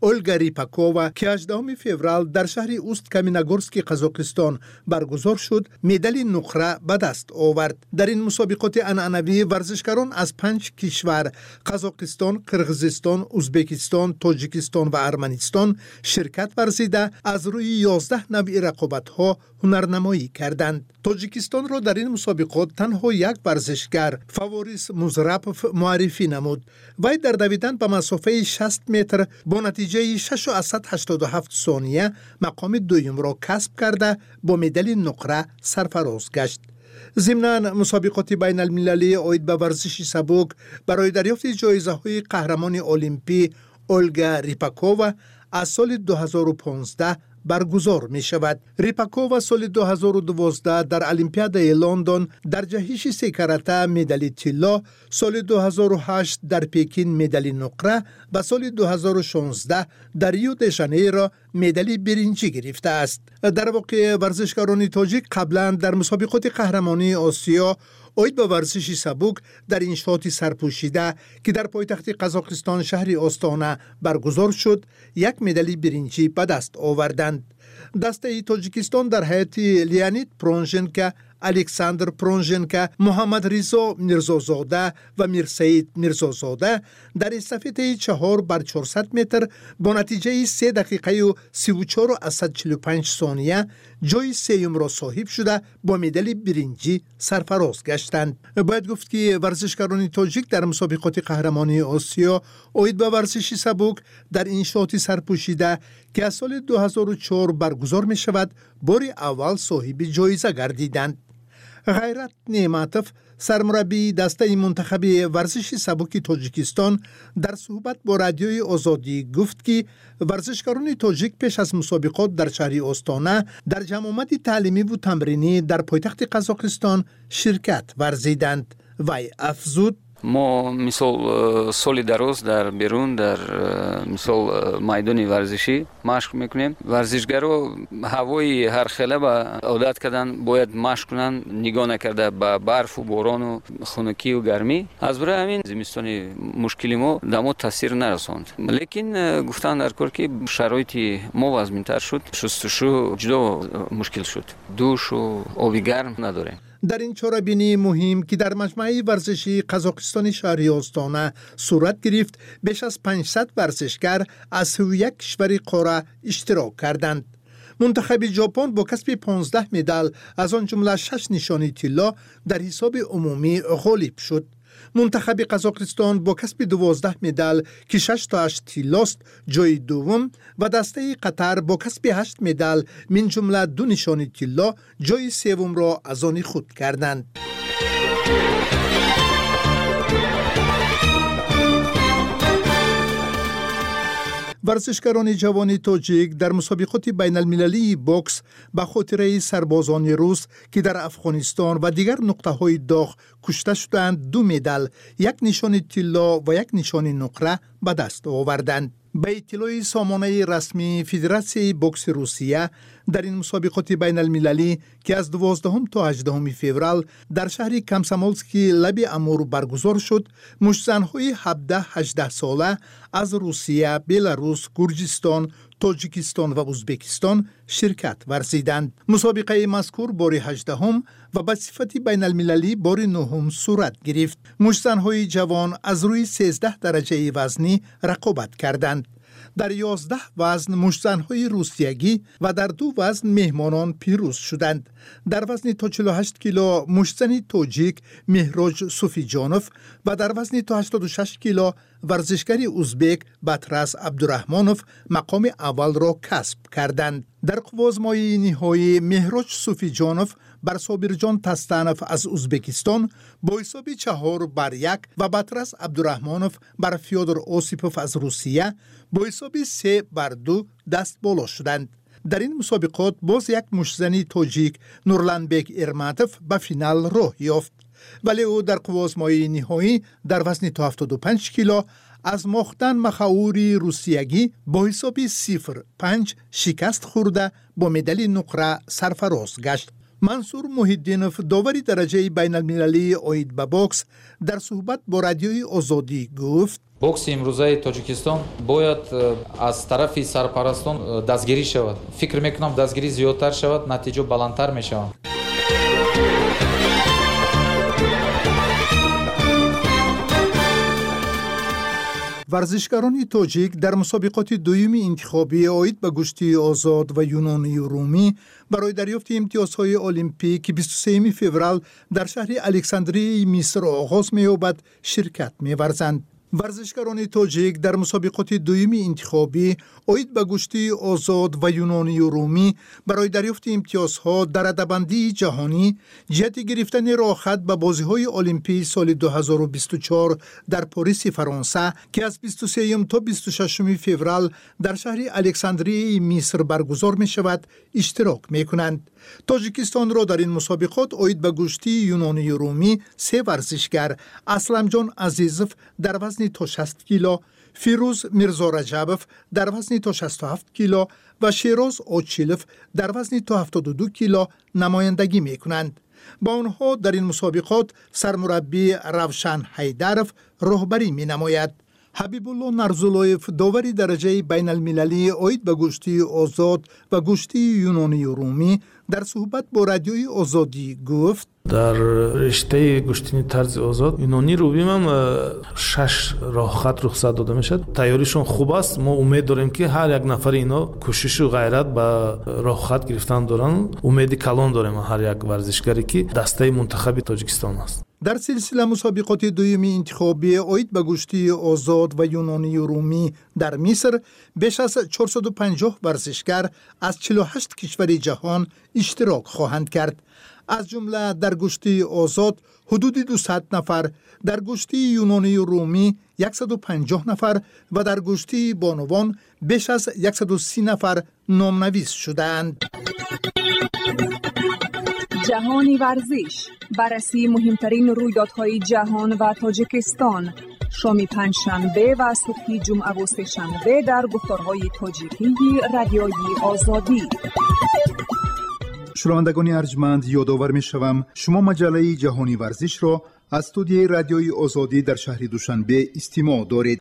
اولگا ریپاکووا که هجدهم فوریه در شهر اوست کامیناگورسک قزاقستان برگزار شد مدال نقره به دست آورد. در این مسابقات عنعنوی ورزشکاران از پنج کشور قزاقستان، قرغیزستان، ازبکستان، تاجیکستان و ارمنستان شرکت ورزیده از روی یازده نوع رقابت‌ها هنرنمایی کردند. تاجیکستان را در این مسابقات تنها یک ورزشگر فاوریس مزرپوف معرفی نمود. وی در دویدن به مسافه شصت متر با نتیجه شش و هشتاد و هفت ثانیه مقام دوم را کسب کرده با مدال نقره سرفراز گشت. ضمناً مسابقات بین المللی عاید به ورزش سبک برای دریافت جایزه های قهرمان المپی اولگا ریپاکووا از سال دو هزار و پانزده برگزار می شود. ریپاکووا سال دو هزار و دوازده در المپیادای لندن در جهش سه کاراته مدال طلا، سال دو هزار و هشت در پکین مدال نقره و سال دو هزار و شانزده در ریو د ژانیرو مدال برنجی گرفته است. در واقع ورزشکاران تاجیک قبلا در مسابقات قهرمانی آسیا عاید به ورزش سبک در انشاءات سرپوشیده که در پایتخت قزاقستان شهر آستانه برگزار شد یک مدال برنجی به دست آوردند. دسته تاجیکستان در هیئت لیانید پرونژنکا، الکساندر پرونژنکا، محمد رضا میرزازاده و میرسعید میرزازاده در استافته چهار بر چهارصد متر با نتیجه سه دقیقه و سی و چهار و صد و چهل و پنج ثانیه جای سوم را صاحب شده با مدال برنجی سرفراز گشتند. باید گفت که ورزشکاران تاجیک در مسابقات قهرمانی آسیا عاید به ورزش سبک در انشاءات سرپوشیده که از سال دو هزار و چهار برگزار می شود بار اول صاحب جایزه گردیدند. غیرت نعمتوف سرمربی دسته منتخب ورزش سبک تاجیکستان در صحبت با رادیوی آزادی گفت که ورزشکاران تاجیک پیش از مسابقات در شهر آستانه در جمعیت تعلیمی و تمرینی در پایتخت قزاقستان شرکت ورزیدند. وی افزود ما مثال سال دراز در بیرون در مثال میدان ورزشی مشق میکنیم. ورزشگرا هوای هر خیلی با عادت کردن باید مشق کنن، نگاه نکرده به برف و باران و خنکی و گرمی. از برای همین زمستانی مشکلی ما دما تاثیر نرساند. لیکن گفتن در کار که شرایط ما وزمین‌تر شد، شستشو جدا مشکل شد، دوش و آبی گرم نداریم. در این چاره‌بینی مهم که در مجمع ورزشی قزاقستان شهر آستانه صورت گرفت بیش از پانصد ورزشگر از سی و یک کشور قاره اشتراک کردند. منتخب ژاپن با کسب پانزده مدال از آن جمله شش نشانی طلا در حساب عمومی غالب شد. منتخب قزاقستان با کسب دوازده مدال که شش تا هشت طلاست جای دوم و دسته قطر با کسب هشت مدال من جمله دو نشانی طلا جای سوم را از آن خود کردند. ورزشکاران جوان تاجیک در مسابقات بین المللی بوکس به خاطر سربازان روس که در افغانستان و دیگر نقطه‌های داغ کشته شدند دو مدال، یک نشان طلا و یک نشان نقره به دست آوردند. به اطلاع سامانه رسمی فدراسیون بوکس روسیه در این مسابقات بین المللی که از دوازدهم تا هجدهم فوریه در شهر کامسامولسکی لب امور برگزار شد، مشتزن‌های هفده هجده ساله از روسیه، بلاروس، گرجستان، تاجیکستان و ازبکستان شرکت ورزیدند. مسابقه مذکور بار هجدهم و به صفت بین المللی بار نهم صورت گرفت. مشتزن‌های جوان از روی سیزده درجه وزنی رقابت کردند. در یازده وزن مشتزن‌های روسیگی و در دو وزن مهمانان پیروز شدند. در وزن تا چهل و هشت کیلو مشتزن تاجیک مهراج صوفیجانوف و در وزن تا هشتاد و شش کیلو ورزشگر ازبک بطرس عبدالرحمانوف مقام اول را کسب کردند. در قوازمای نهایی مهراج صوفیجانوف بر صابرجان تستانوف از ازبکستان با حساب چهار بر یک و بطرس عبدالرحمانوف بر فیودر اوسیپوف از روسیه با حساب سه بر دو دست بالا شدند. در این مسابقات باز یک مشتزن تاجیک نورلانبک ارماتوف به فینال راه یافت، ولی او در قوازمای نهایی در وزن تا هفتاد و پنج کیلو از مختن مخاوری روسیگی با حساب صفر پنج شکست خورده با مدال نقره سرفراز گشت. منصور محی‌الدینوف داوری درجه بین المللی اوید به بوکس در صحبت با رادیوی آزادی گفت بوکس امروزه تاجیکستان باید از طرف سرپرستان دستگیری شود. فکر میکنم دستگیری زیادتر شود، نتیجه بلندتر میشود. ورزشکاران تاجیک در مسابقات دویمی انتخابی اوید به گشتی آزاد و یونانی رومی برای دریافت امتیازهای المپیک بیست و سوم فوریه در شهر الکساندریه مصر آغاز می‌یابد شرکت می‌ورزند. ورزشکاران تاجیک در مسابقات دویمی انتخابی اوید به گشتی آزاد و یونانی رومی برای دریافت امتیازها در رده‌بندی جهانی جهت گرفتن راه خط به بازی‌های المپیک سال دو هزار و بیست و چهار در پاریس فرانسه که از بیست و سوم تا بیست و ششم فوریه در شهر الکساندریه مصر برگزار می‌شود اشتراک می‌کنند. تاجیکستان را در این مسابقات اوید به گشتی یونانی رومی سه ورزشگر اسلم جان عزیزوف در وزن تا شصت کیلو، فیروز میرزا رجبوف در وزن تا شصت و هفت کیلو و شیراز اوچیلوف در وزن تا هفتاد و دو کیلو نمایندگی می کنند. با آنها در این مسابقات سرمربی روشن حیدروف راهبری می نماید. حبیب الله نرزولایف داوری درجه بین المللی اوید به گشتی آزاد و گشتی یونانی رومی در صحبت با رادیوی آزادی گفت در رشته گشتنی طرز آزاد یونانی رومی هم شش راه خط رخصت داده میشد. تیاریشون خوب است. ما امید داریم که هر یک نفر اینا کوشش و غیرت به راه خط گرفتن دارن. امید کلان داریم هر یک ورزشکاری که دسته منتخب تاجیکستان است. در سلسله مسابقات دویمی انتخابی اوید به گشتی آزاد و یونانی رومی در مصر بیش از چهارصد و پنجاه ورزشکار از چهل و هشت کشور جهان اشتراک خواهند کرد. از جمله در گشتی آزاد حدود دویست نفر، در گشتی یونانی رومی صد و پنجاه نفر و در گشتی بانوان بیش از صد و سی نفر نامنویس شدند. جهانی ورزش، بررسی مهمترین رویدادهای جهان و تاجیکستان، شام پنجشنبه و صبح جمعه و سه‌شنبه در گفتارهای تاجیکی رادیوی آزادی. شنوندگان ارجمند، یادآور می‌شوم شما مجله جهانی ورزش را از استودیوی رادیوی آزادی در شهر دوشنبه استماع دارید.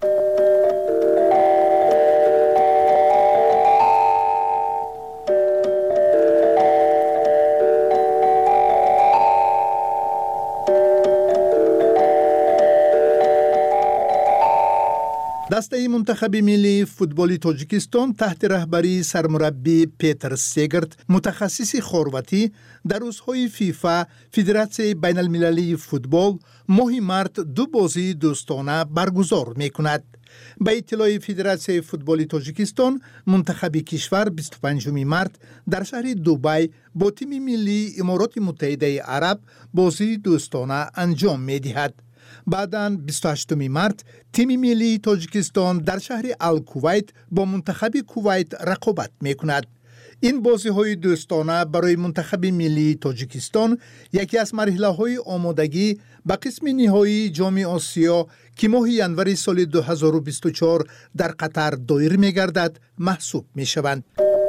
دسته منتخب ملی فوتبال تاجیکستان تحت رهبری سرمربی پیتر سیگرت متخصص خرواتی در روزهای فیفا فدراسیون بین المللی فوتبال ماه مارت دو بازی دوستانه برگزار می کند. به اطلاع فدراسیون فوتبال تاجیکستان منتخب کشور بیست و پنجم مارت در شهر دبی با تیم ملی امارات متحده عرب بازی دوستانه انجام می دهد. بعداً بیست و هشتم مارت تیم ملی تاجیکستان در شهر الکویت با منتخب کویت رقابت می کند. این بازی های دوستانه برای منتخب ملی تاجیکستان یکی از مرحله های آمادگی به قسم نهایی جام آسیا که ماه ژانویه سال دو هزار و بیست و چهار در قطر دایر می گردد محسوب می شوند.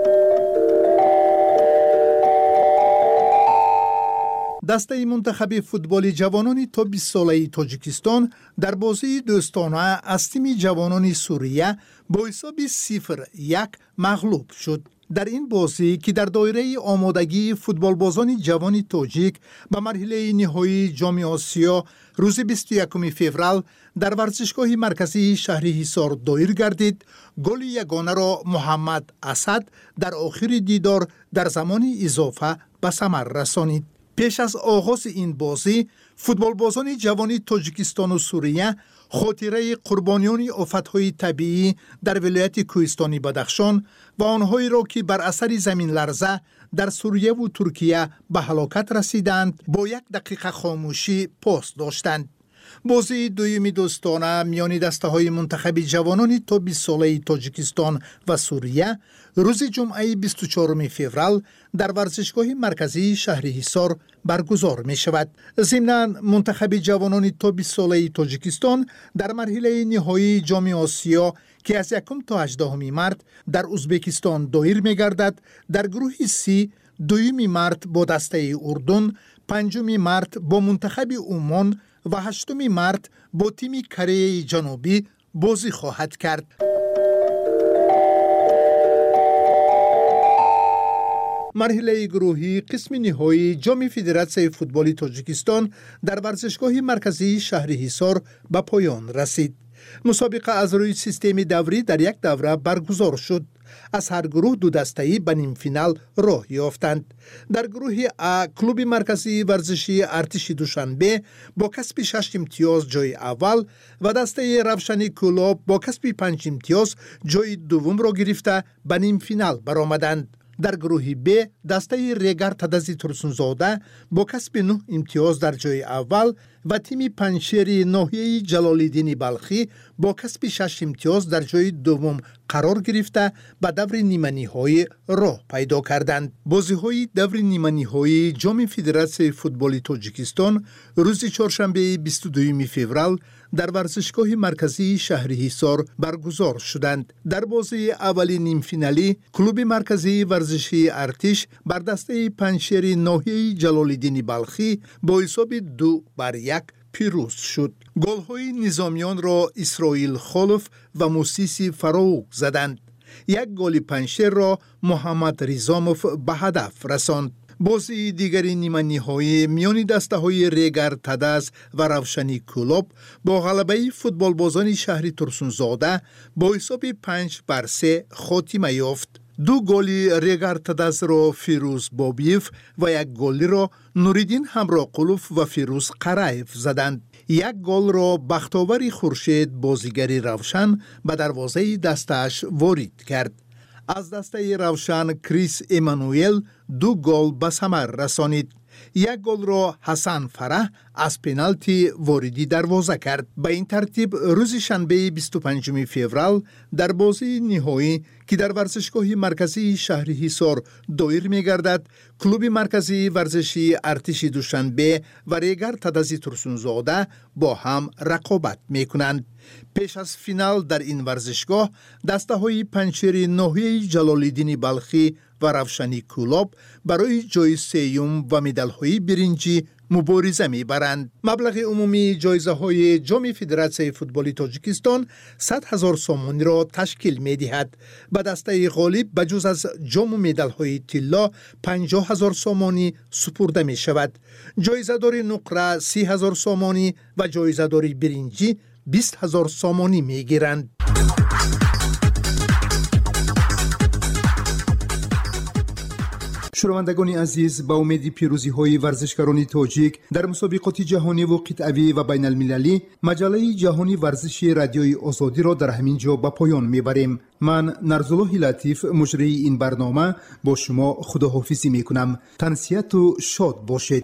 دسته منتخب فوتبال جوانان تا بیست ساله تاجیکستان در بازی دوستانه از تیم جوانان سوریه با حساب صفر یک مغلوب شد. در این بازی که در دایره آمادگی فوتبال بازان جوان تاجیک به مرحله نهایی جام آسیا روز بیست و یکم فوریه در ورزشگاه مرکزی شهر حصار دایر گردید، گل یگانه را محمد اسد در آخر دیدار در زمان اضافه به ثمر رسانید. پیش از آغاز این بازی فوتبال بازان جوان تاجیکستان و سوریه خاطره قربانیان آفت‌های طبیعی در ولایت کوهستانی بدخشان و آنهایی را که بر اثر زمین لرزه در سوریه و ترکیه به هلاکت رسیدند با یک دقیقه خاموشی پاس داشتند. بازی دویمی دوستانه میان دسته‌های منتخب جوانان تا بیست ساله تاجیکستان و سوریه روز جمعه بیست و چهارم فوریه در ورزشگاه مرکزی شهر حصار برگزار می شود. ضمناً منتخب جوانان تا بیست ساله تاجیکستان در مرحله نهایی جام آسیا که از یکم تا هجدهم مارت در ازبکستان دایر می گردد در گروه سی دومی مارت با دسته اردن، پنجمی مارت با منتخب عمان و هشتمی مارت با تیم کره جنوبی بازی خواهد کرد. مرحله گروهی قسم نهایی جام فدراسیون فوتبال تاجیکستان در ورزشگاه مرکزی شهر حصار به پایان رسید. مسابقه از روی سیستم دوری در یک دوره برگزار شد. از هر گروه دو دسته‌ای به نیم فینال راه یافتند. در گروه ا کلوب مرکزی ورزشی ارتش دوشنبه با کسب شش امتیاز جای اول و دسته روشن کلوب با کسب پنج امتیاز جای دوم را گرفته به نیم فینال برآمدند. در گروه ب دسته ریگر تدزی ترسونزاده با کسب نه امتیاز در جای اول و تیم پنشیر ناحیه جلال‌الدین بلخی با کسب شش امتیاز در جای دوم قرار گرفته به دور نیمه نهایی راه پیدا کردند. بازی‌های دور نیمه نهایی جام فدراسیون فوتبال تاجیکستان روز چهارشنبه بیست و دوم فوریه در ورزشگاه مرکزی شهر حصار برگزار شدند. در بازی اولی نیم فینالی کلوب مرکزی ورزشی ارتش بر دسته پنشیر ناحیه جلال‌الدین بلخی با حساب دو بر یک پیروز شد. گل‌های نظامیان را اسرائیل خلف و موسیسی فراوق زدند. یک گل پنشیر را محمد ریزاموف به هدف رساند. بازی دیگری نیمه نهایی میان دسته‌های ریگر تدز و روشنی کلوب با غلبه فوتبال بازان شهری ترسونزاده با حساب پنج بر سه خاتمه یافت. دو گلی ریگر تدز را فیروز بابیف و یک گلی را نوریدین همراه قلوف و فیروز قرایف زدند. یک گل را بختاوری خورشید بازیگری روشن به دروازه دستش وارد کرد. از دسته روشن کریس ایمانوئل دو گل به ثمر رسانید. یک گل را حسن فرح از پنالتی واردی دروازه کرد. به این ترتیب روز شنبه بیست و پنجم فوریه در بازی نهایی که در ورزشگاه مرکزی شهر حصار دایر می‌گردد، کلوب مرکزی ورزشی ارتش دوشنبه و ریگر تدزی ترسونزاده با هم رقابت می‌کنند. پیش از فینال در این ورزشگاه دسته‌های پنشیر ناحیه جلال‌الدین بلخی و روشنی کلوب برای جای سیوم و مدال‌های برنجی مبارزه می‌برند. مبلغ عمومی جایزه‌های جام فدراسیون فوتبال تاجیکستان صد هزار سومانی را تشکیل می‌دهد. به دسته غالب بجز از جام و مدال‌های طلا پنجاه هزار سومانی سپرده می‌شود. جایزه‌دار نقره سی هزار سومانی و جایزه‌دار برنجی بیست هزار سومانی می‌گیرند. شنوندگان عزیز، با امید پیروزی های ورزشکاران تاجیک در مسابقات جهانی و قطعی و بین المللی، مجله جهانی ورزشی رادیوی آزادی را در همین جا به پایان میبریم. من نرزالله لطیف مجری این برنامه با شما خداحافظی میکنم. تنسیت و شاد باشید.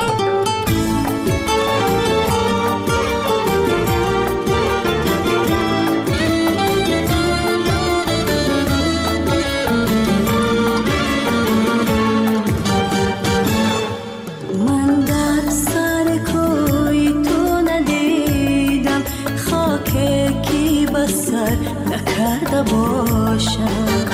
نکرده باشم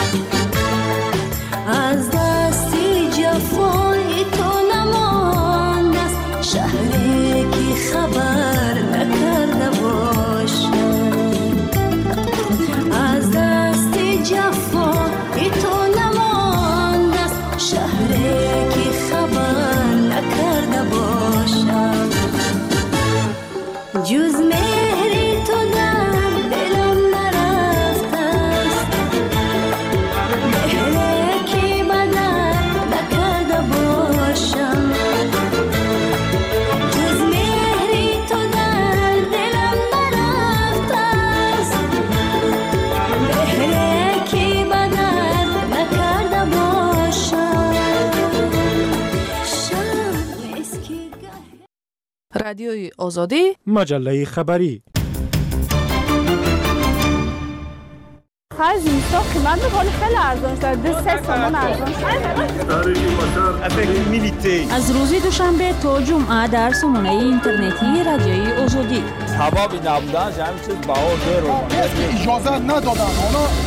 از دستی جفای تو نمانده است شهری که خبر نکرده باشم از دستی جفای تو نمانده است شهری که خبر نکرده باشم جز مهری تو در دلم رادیوی آزادی مجله خبری خرج اینستا قیمت میکنه خیلی ارزان شده ده سه سامان ارزان شده از روز دوشنبه تا جمعه در سامانه اینترنتی رادیوی آزادی تمام نبودن همین چیز بها دیر اجازه ندادن اونا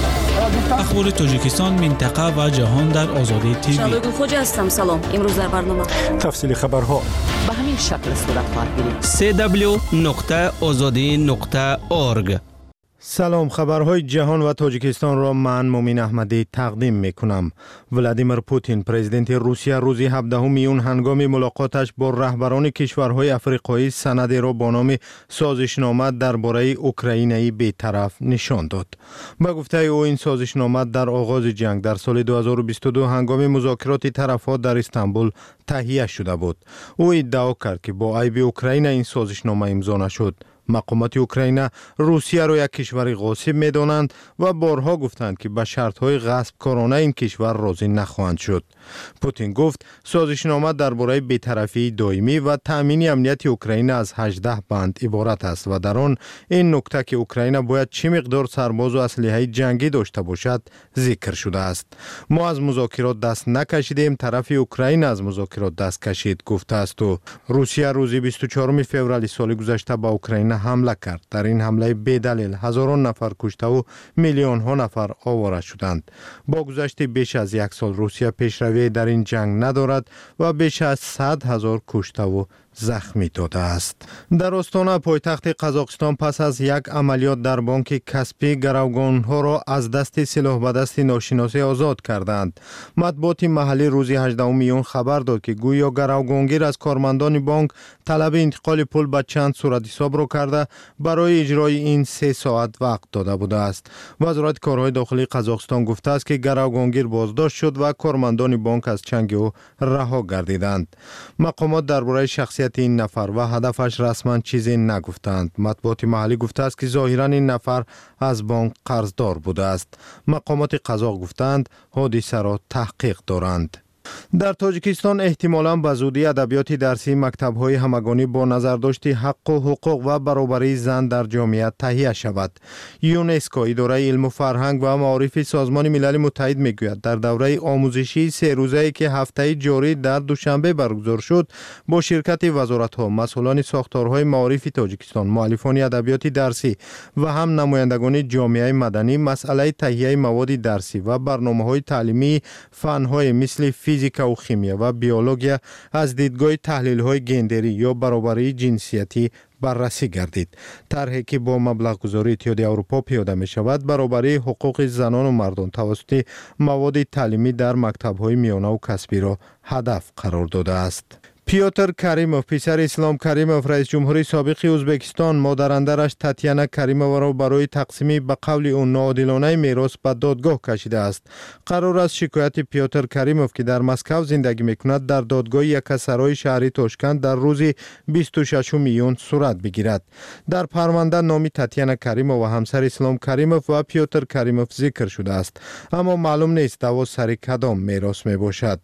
اخبار تاجیکستان، منطقه و جهان در آزادی تیوی. شادوگل خوجا هستم. سلام. امروز در برنامه تفصیل خبرها به همین شکل صورت خواهد گرفت. سی دبلیو نقطه آزادی نقطه اورگ. سلام، خبرهای جهان و تاجیکستان را من مومین احمدی تقدیم می کنم. ولادیمیر پوتین پرزیدنت روسیه روز هفدهم میون هنگام ملاقاتش با رهبران کشورهای افریقایی سندی را با نام سازشنامه درباره اوکراینی بی‌طرف نشان داد. با گفته او این سازشنامه در آغاز جنگ در سال دو هزار و بیست و دو هنگام مذاکرات طرفها در استانبول تهیه شده بود. او ادعا کرد که با عیب اوکراین این سازشنامه امضا نشد. مقامات اوکراین روسیه را یک کشور غاصب می دانند و بارها گفتند که به شرطهای غصب کارانه این کشور راضی نخواهند شد. پوتین گفت سازشنامه درباره بی‌طرفی دائمی و تأمین امنیت اوکراین از هجده بند عبارت است و در آن این نکته که اوکراین باید چه مقدار سرباز و اسلحه جنگی داشته باشد ذکر شده است. ما از مذاکرات دست نکشیدیم، طرف اوکراین از مذاکرات دست کشید گفته است. و روسیه روز بیست و چهارم فوریه سال گذشته به اوکراین حمله کرد. در این حمله بدلیل هزاران نفر کشته و میلیون ها نفر آواره شدند. با گذشت بیش از یک سال روسیه پیشروی در این جنگ ندارد و بیش از صد هزار کشته و زخمی داده است. در استان پایتخت قزاقستان پس از یک عملیات در بانک کسپی گروگانها را از دست سلاح به دست ناشناسی آزاد کردند. مطبوعات محلی روز هجدهم میون خبر داد که گویا گروگانگیر از کارمندان بانک طلب انتقال پول به چند صورت حساب را کرده برای اجرای این سه ساعت وقت داده بوده است. وزارت کارهای داخلی قزاقستان گفته است که گروگانگیر بازداشت شد و کارمندان بانک از چنگ او رها گردیدند. مقامات درباره شخصیت این نفر و هدفش رسما چیزی نگفتند. مطبوعات محلی گفته است که ظاهرا این نفر از بانک قرضدار بوده است. مقامات قزاق گفتند حادثه را تحقیق دارند. در تاجیکستان احتمالاً به زودی ادبیات درسی مکتب‌های همگانی با نظرداشت حق و حقوق و برابری زن در جامعه تهیه شود. یونسکو اداره علم و فرهنگ و معارف سازمان ملل متحد میگوید در دوره آموزشی سه روزه‌ای که هفته جاری در دوشنبه برگزار شد با شرکت وزارت‌ها، مسئولان ساختارهای معارف تاجیکستان، مؤلفان ادبیات درسی و هم نمایندگان جامعه مدنی مسئله تهیه مواد درسی و برنامه‌های تعلیمی فن‌های مثل فیزیک و شیمیا و بیولوژی از دیدگاه تحلیل‌های گندری یا برابری جنسیتی بررسی گردید. طرحی که با مبلغ گذاری اتحادیه اروپا پیاده می شود برابری حقوق زنان و مردان توسط مواد تعلیمی در مکتب‌های میانه و کسبی را هدف قرار داده است. پیوتر کریموف پسر اسلام کریموف رئیس جمهوری سابق ازبکستان مادرندرش تاتیانا کریمووا را برای تقسیم به قول او ناعادلانه میراث به دادگاه کشیده است. قرار است شکایت پیوتر کریموف که در مسکو زندگی میکند در دادگاه یکسرای شهری تاشکند در روز بیست و ششم ایون صورت بگیرد. در پرونده نام تاتیانا کریمووا و همسر اسلام کریموف و پیوتر کریموف ذکر شده است، اما معلوم نیست دعوا سر کدام میراث می باشد.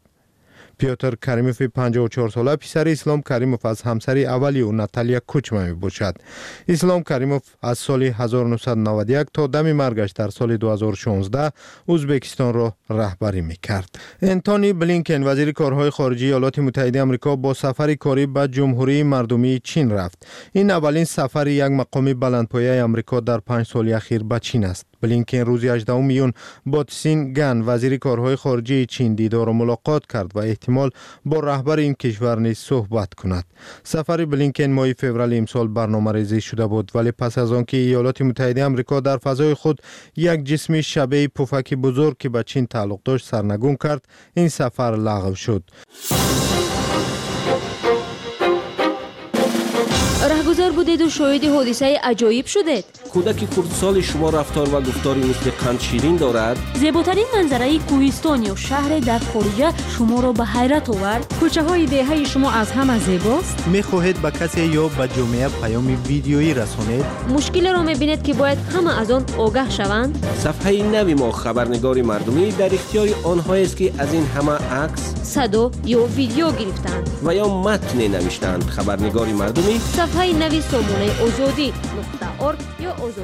پیوتر کریموف پنجاه و چهار ساله پسر اسلام کریموف از همسر اولی او ناتالیا کوچما می باشد. اسلام کریموف از سال هزار و نهصد و نود و یک تا دم مرگش در سال دو هزار و شانزده ازبکستان را رهبری می کرد. انتونی بلینکن وزیر کارهای خارجه ایالات متحده آمریکا با سفر کاری به جمهوری مردمی چین رفت. این اولین سفر یک مقام بلندپایه آمریکا در پنج سال اخیر به چین است. بلینکن روز هجدهم میون با تسین گن وزیر کارهای خارجه چین دیدار و ملاقات کرد و احتمال با رهبر این کشور نیز صحبت کند. سفر بلینکن ماه فوریه امسال برنامه‌ریزی شده بود، ولی پس از آنکه ایالات متحده آمریکا در فضای خود یک جسم شبیه پفک بزرگ که به چین تعلق داشت سرنگون کرد، این سفر لغو شد. رهگذر بودید و شاهد حادثه عجایب شدید. کودک خردسال شما رفتار و گفتاری مثل قند شیرین دارد. زیباترین منظره کوهستان یا شهر در خارج شما را به حیرت آورد. کوچه های دهه شما از همه زیباست. میخواهید به کسی یا به جامعه پیام ویدیویی رسانید؟ مشکل را میبینید که باید همه از آن آگاه شوند. صفحه نوی ما خبرنگار مردمی در اختیار آنهایی است که از این همه عکس، صدا یا ویدیو گرفتند و یا متن نوشتند. خبرنگار مردمی صفحه نوی سامانه آزادی نقطه اورگ یا آزادی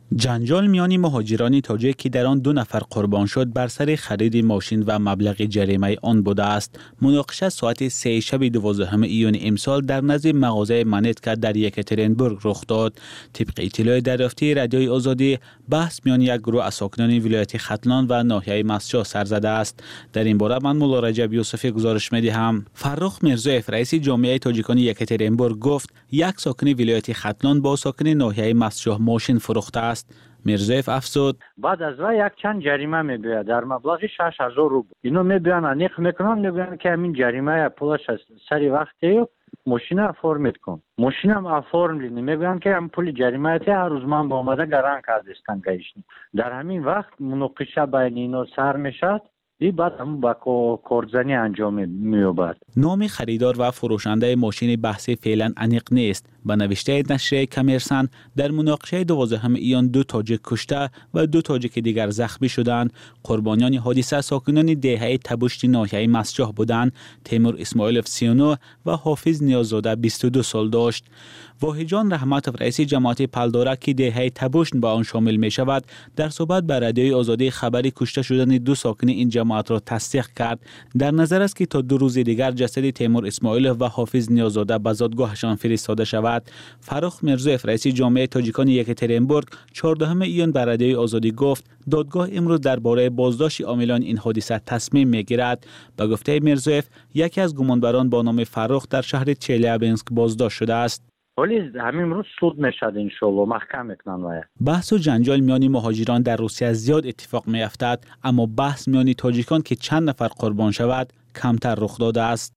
جنجال میان مهاجران تاجیک که در آن دو نفر قربان شد بر سر خرید ماشین و مبلغ جریمه آن بوده است. مناقشه ساعت سه شب دوازدهم ایون امسال در نزد مغازه منیتکا در یکاترینبورگ رخ داد. طبق اطلاع دریافتی رادیوی آزادی، بحث میان یک گروه از ساکنان ولایت ختلان و ناحیه مسجد سر زده است. در این باره من مولا رجب یوسفی گزارش می‌دهم. فرخ میرزایف رئیس جامعه تاجیکان یکاترینبورگ گفت یک ساکن ولایت ختلان با ساکن ناحیه مسجد ماشین فروخته است. میرزایف افزود بعد از و یک چند جریمه میگوید در مبلغ شش هزار روبل. اینو میگوین انیق میکنن، میگوین که همین جریمه پولش سری وقتی ماشین فرمت کن. ماشین هم فرم لینی میگوین که هم پول جریمه تی هر روز من با اومده گران کردستن گیشنی. در همین وقت مناقشه بین اینا سر میشد. دی بعد هم با کارزنی انجام می‌یابد. نام خریدار و فروشنده ماشین بحثی فعلا انیق نیست. به نوشته نشریه کمرسن در مناقشه دوازدهم ایان دو تاجیک کشته و دو تاجیک دیگر زخمی شدند. قربانیان حادثه ساکنان دهه تبشت ناحیه مسجح بودند. تیمور اسماعیلوف سی و نه و حافظ نیاززاده بیست و دو سال داشت. واحجان رحمتوف رئیس جماعت پلداره که دهه تبشت به آن شامل می شود در صحبت به رادیوی آزادی خبری کشته شدن دو ساکن این جماعت را تصدیق کرد. در نظر است که تا دو روز دیگر جسد تیمور اسماعیلوف و حافظ نیاززاده به زادگاهشان فرستاده شود. فرخ میرزایف رئیس جامعه تاجیکان یکاترینبورگ چهاردهم ایون به رادیوی آزادی گفت دادگاه امروز درباره بازداشت عاملان این حادثه تصمیم میگیرد. به گفته میرزایف یکی از گمانبران با نام فرخ در شهر چلیابینسک بازداشت شده است. ولی همین روز سود میشد ان شاء الله محکم میکنن. وای بحث و جنجال میان مهاجران در روسیه زیاد اتفاق میافتد، اما بحث میان تاجیکان که چند نفر قربان شود کمتر رخ داده است.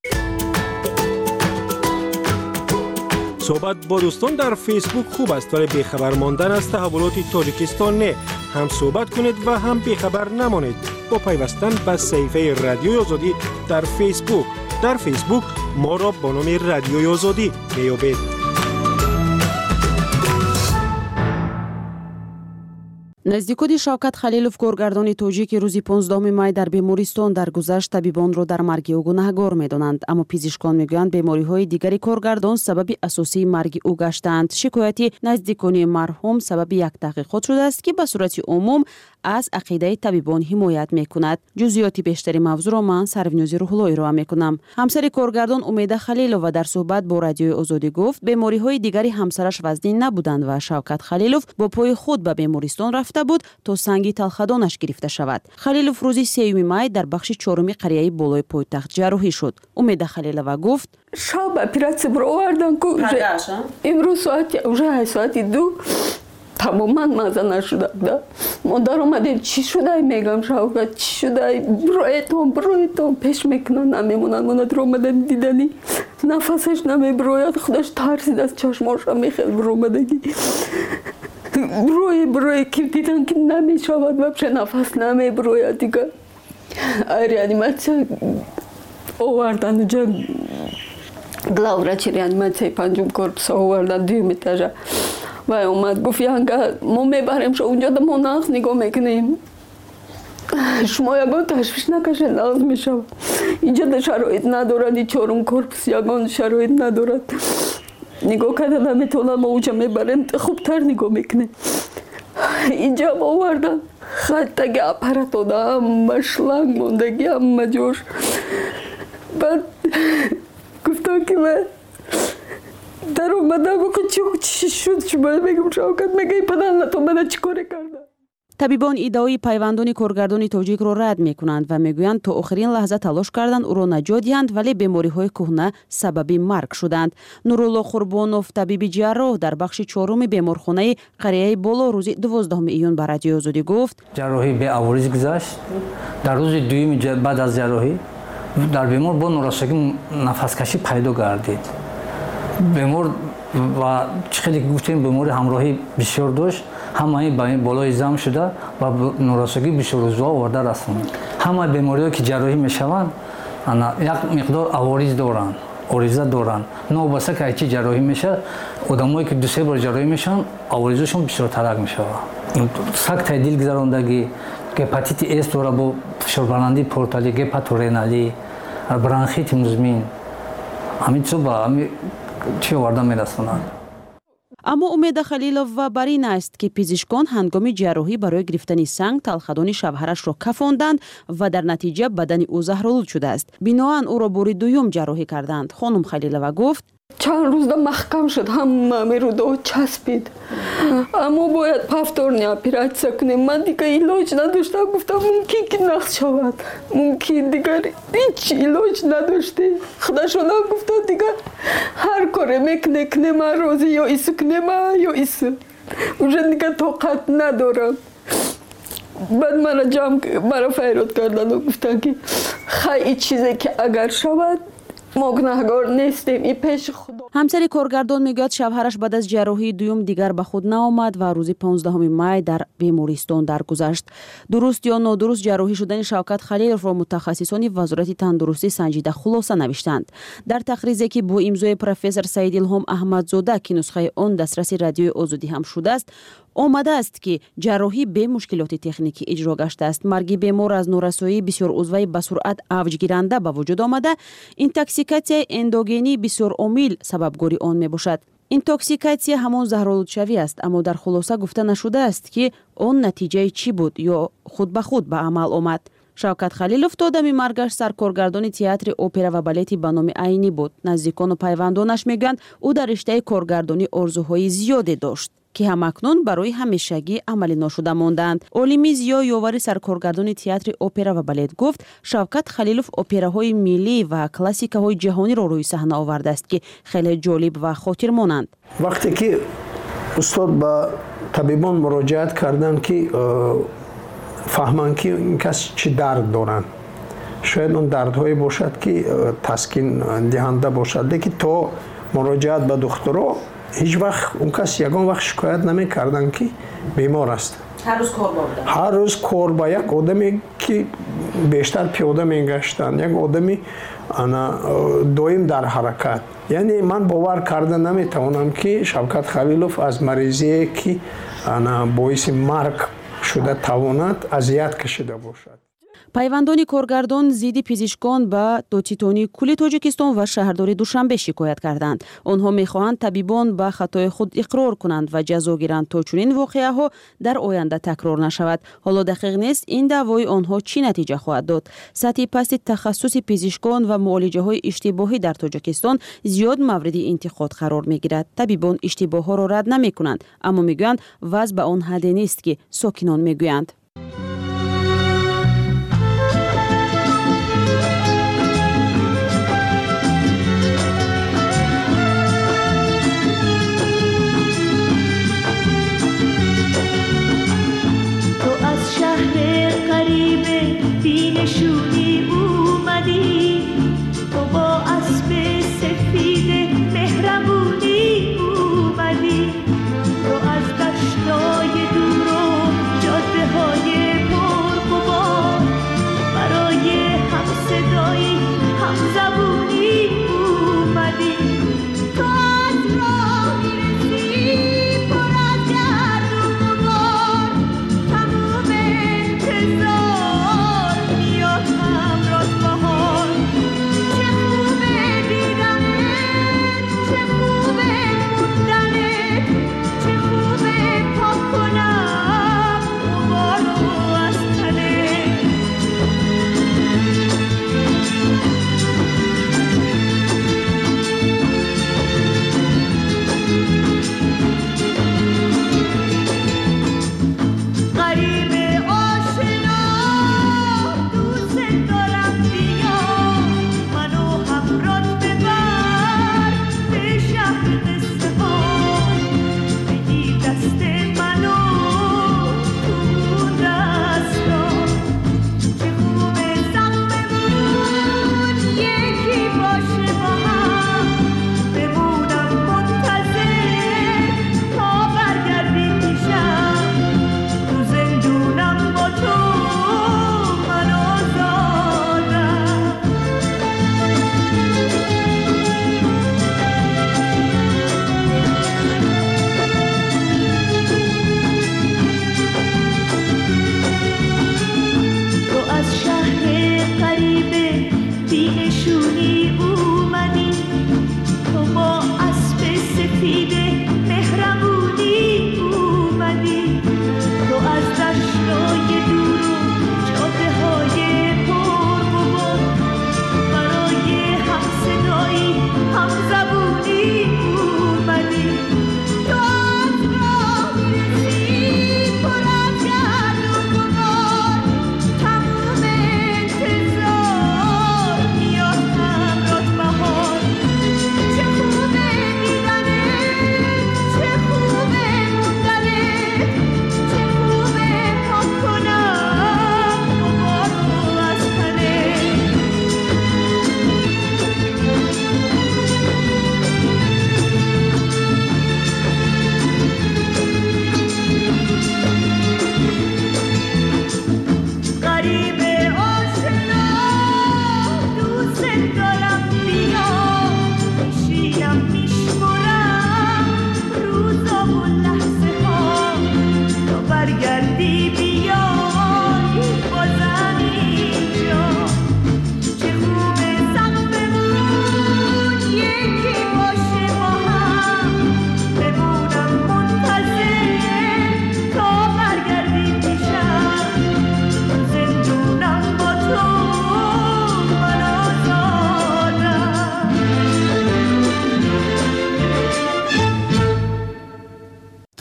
صحبت با دوستان در فیسبوک خوب است، ولی بیخبر ماندن از تحولات تاجیکستان نه. هم صحبت کنید و هم بیخبر نمانید با پیوستن به صفحه رادیوی آزادی در فیسبوک. در فیسبوک ما را با نام رادیوی آزادی میابید. نزدیکوی شوکت خلیلوف کارگردان تاجیک روزی پانزدهم می در بیمارستان درگذشت طبیبان را در مرگ او گناهکار می‌دانند، اما پزشکان میگویند بیماری‌های دیگری کارگردان سبب اساسی مرگ او گشتند. شکایتی نزدیکان مرحوم سبب یک تحقیقات شده است که به صورت عموم از عقیده طبیبان حمایت می‌کند. جزئیات بیشتری موضوع را من سرونیازی روح‌اللهی را می‌کنم. همسر کارگردان امید خلیلوف در صحبت با رادیوی آزادی گفت بیماری‌های دیگری همسرش وزنی نبودند و شوکت خلیلوف با پای خود به بیمارستان رفته بود تا سنگی تلخدانش گرفته شود. خلیلوف روزی سوم می در بخش چهارم قریه بالای پایتخت جراحی شد. امید خلیلوف گفت شب اپراسیون رو آوردن که امروز ساعت уже ساعت دو تماما مزه نشده. ما در اومدیم چی شده میگم شوکت چی شده برایتون برایتون پیش میکنن نمیمونن. ما در اومدن دیدنی نفسش نمیبراید خودش ترسید از چشماش میخواد برومدگی بروی بروی که دیدن که نمیشود و نفس نمیبراید دیگه. ریانیماسیون آوردن اونجا گلاوراچی ریانیماسیون پنجم کورپس آوردن دویم اتاژه و اومد گفت یانگا ما میبریم شو اونجا ما نقص نگاه میکنیم شما یگان تشویش نکشید نقص میشود. اینجا در شرایط ندارد، چهارم کورپس یگان شرایط ندارد. نگاه کردن نمیتونن ما اونجا میبریم خوبتر نگاه میکنه. اینجا ما آوردن خطگی اپرات داده همه شلنگ موندگی همه جوش. بعد گفتم که من در اومده بکن چی شد شما میگم شوکت میگه پدر تو من چی کاری کردن. طبیبان ادعای پیوندان کارگردان تاجیک را رد میکنند و میگویند تا آخرین لحظه تلاش کردند او را نجات دهند ولی بیماری‌های کهنه سبب مرگ شدند. نورالله قربانوف طبیب جراح در بخش چهارم بیمارخانه قریه بالا روز دوازدهم ایون به رادیوی آزادی گفت جراحی به عوارض گذشت. در روز دوم بعد از جراحی در بیمار با نوراسگی نفس کشی پیدا گردید. بیمار و خیلی گفتیم بیماری همراهی بسیار داشت. همه بالای زم شده و نوراسگی بسیار روزها آورده رسوند. همه بیماری‌ها که جراحی میشوند یک مقدار عوارض دارند، عارضه دارند. نوبسته که چی جراحی میشه آدمایی که دو سه بار جراحی میشن عوارضشون بسیار ترک میشه. سکته دل گذراندگی، هپاتیت اس داره با فشاربلندی پورتالی، هپاتورینالی، برانخیت مزمن. همین چیزا با همین چی آورده میرسونند. اما امید خلیلووا بر این است که پزشکان هنگام جراحی برای گرفتن سنگ تلخدان شوهرش را کفاندند و در نتیجه بدن او زهرآلود شده است. بنابراین او را بار دوم جراحی کردند. خانم خلیلووا گفت چند روز دا محکم شد، همه رو دا چسبید، اما باید پفتورنی اپراتسیا کنیم. من دیگه ایلاج نداشتم، گفتم ممکن که نقص شود، ممکن دیگر هیچ ایلاج نداشته. خدا شده گفته دیگه هر کاره میکنه کنه، من روزی یا ایسو کنه من یا ایسو، اونجا دیگه طاقت ندارم. بعد مرا جمع مرا فیراد کردن و گفتن که خیلی چیزی که اگر شود ما گناهگار نیستیم، این پیش خدا. همسر کارگردان میگوید شوهرش بعد از جراحی دوم دیگر به خود نآمد و روز پانزدهم می در بیمارستان درگذشت. درست یا نادرست جراحی شدن شوکت خلیلوف را متخصصان وزارت تندرستی سنجیده خلاصه نوشتند. در تقریری که با امضای پروفسور سعید الهام احمدزاده که نسخه آن دسترسی رادیوی آزادی هم شده است، آمده است که جراحی به مشکلات تکنیکی اجرا گشته است. مرگ بیمار از نورسایی بسیار عضوی به سرعت اوج گیرنده به وجود آمده. اینتوکسیکاسیون اندوگنی بسیار عامل سببگاری آن می باشد. اینتوکسیکاسیون همان زهرآلودشوی است، اما در خلاصه گفته نشده است که آن نتیجه چی بود یا خود به خود به عمل آمد. شوکت خلیلوف تا دم مرگش سرکارگردان تئاتر اپرا و بالت به نام عینی بود. نزدیکان و پیوندانش میگویند او در رشته کارگردانی آرزوهای زیادی داشت که همکنون برای همیشگی عملی نشده ماندند. عالمی زیا یاور سرکارگردان تئاتر اپرا و بالت گفت شوکت خلیلوف اپراهای ملی و کلاسیک‌های جهانی را روی صحنه آورده است که خیلی جالب و خاطرمانند. وقتی که استاد با طبیبان مراجعت کردند که فهمند که این کس چه درد دارند، شاید اون دردهایی باشد که تسکین دهنده باشد، لیکن تو مراجعت به دکترها هیچ وقت اون کس یگان وقت شکایت نمی کردن که بیمار است. هر روز کار بودن. هر روز کار با یک آدمی که بیشتر پیاده می گشتن، یک آدمی انا دویم در حرکت. یعنی من باور کرده نمی توانم که شوکت خلیلوف از مریضی که انا باعث مرگ شده تواند اذیت کشیده باشد. پیوندان کارگردان ضد پزشکان به دوتیتونی کل تاجیکستان و شهرداری دوشنبه شکایت کردند. آنها میخواهند طبیبان به خطای خود اقرار کنند و جزا گیرند تا چنین واقعه ها در آینده تکرار نشود. حالا دقیق نیست این دعوای آنها چی نتیجه خواهد داد. سطح پست تخصص پزشکان و معالجه های اشتباهی در تاجیکستان زیاد مورد انتقاد قرار میگیرد. طبیبان اشتباه ها را رد نمی کنند، اما میگویند وضع به آن حد نیست که ساکنان میگویند. نشونی اومدی، تو با اسب سفید مهربونی اومدی، تو از دشتای دور و جاده های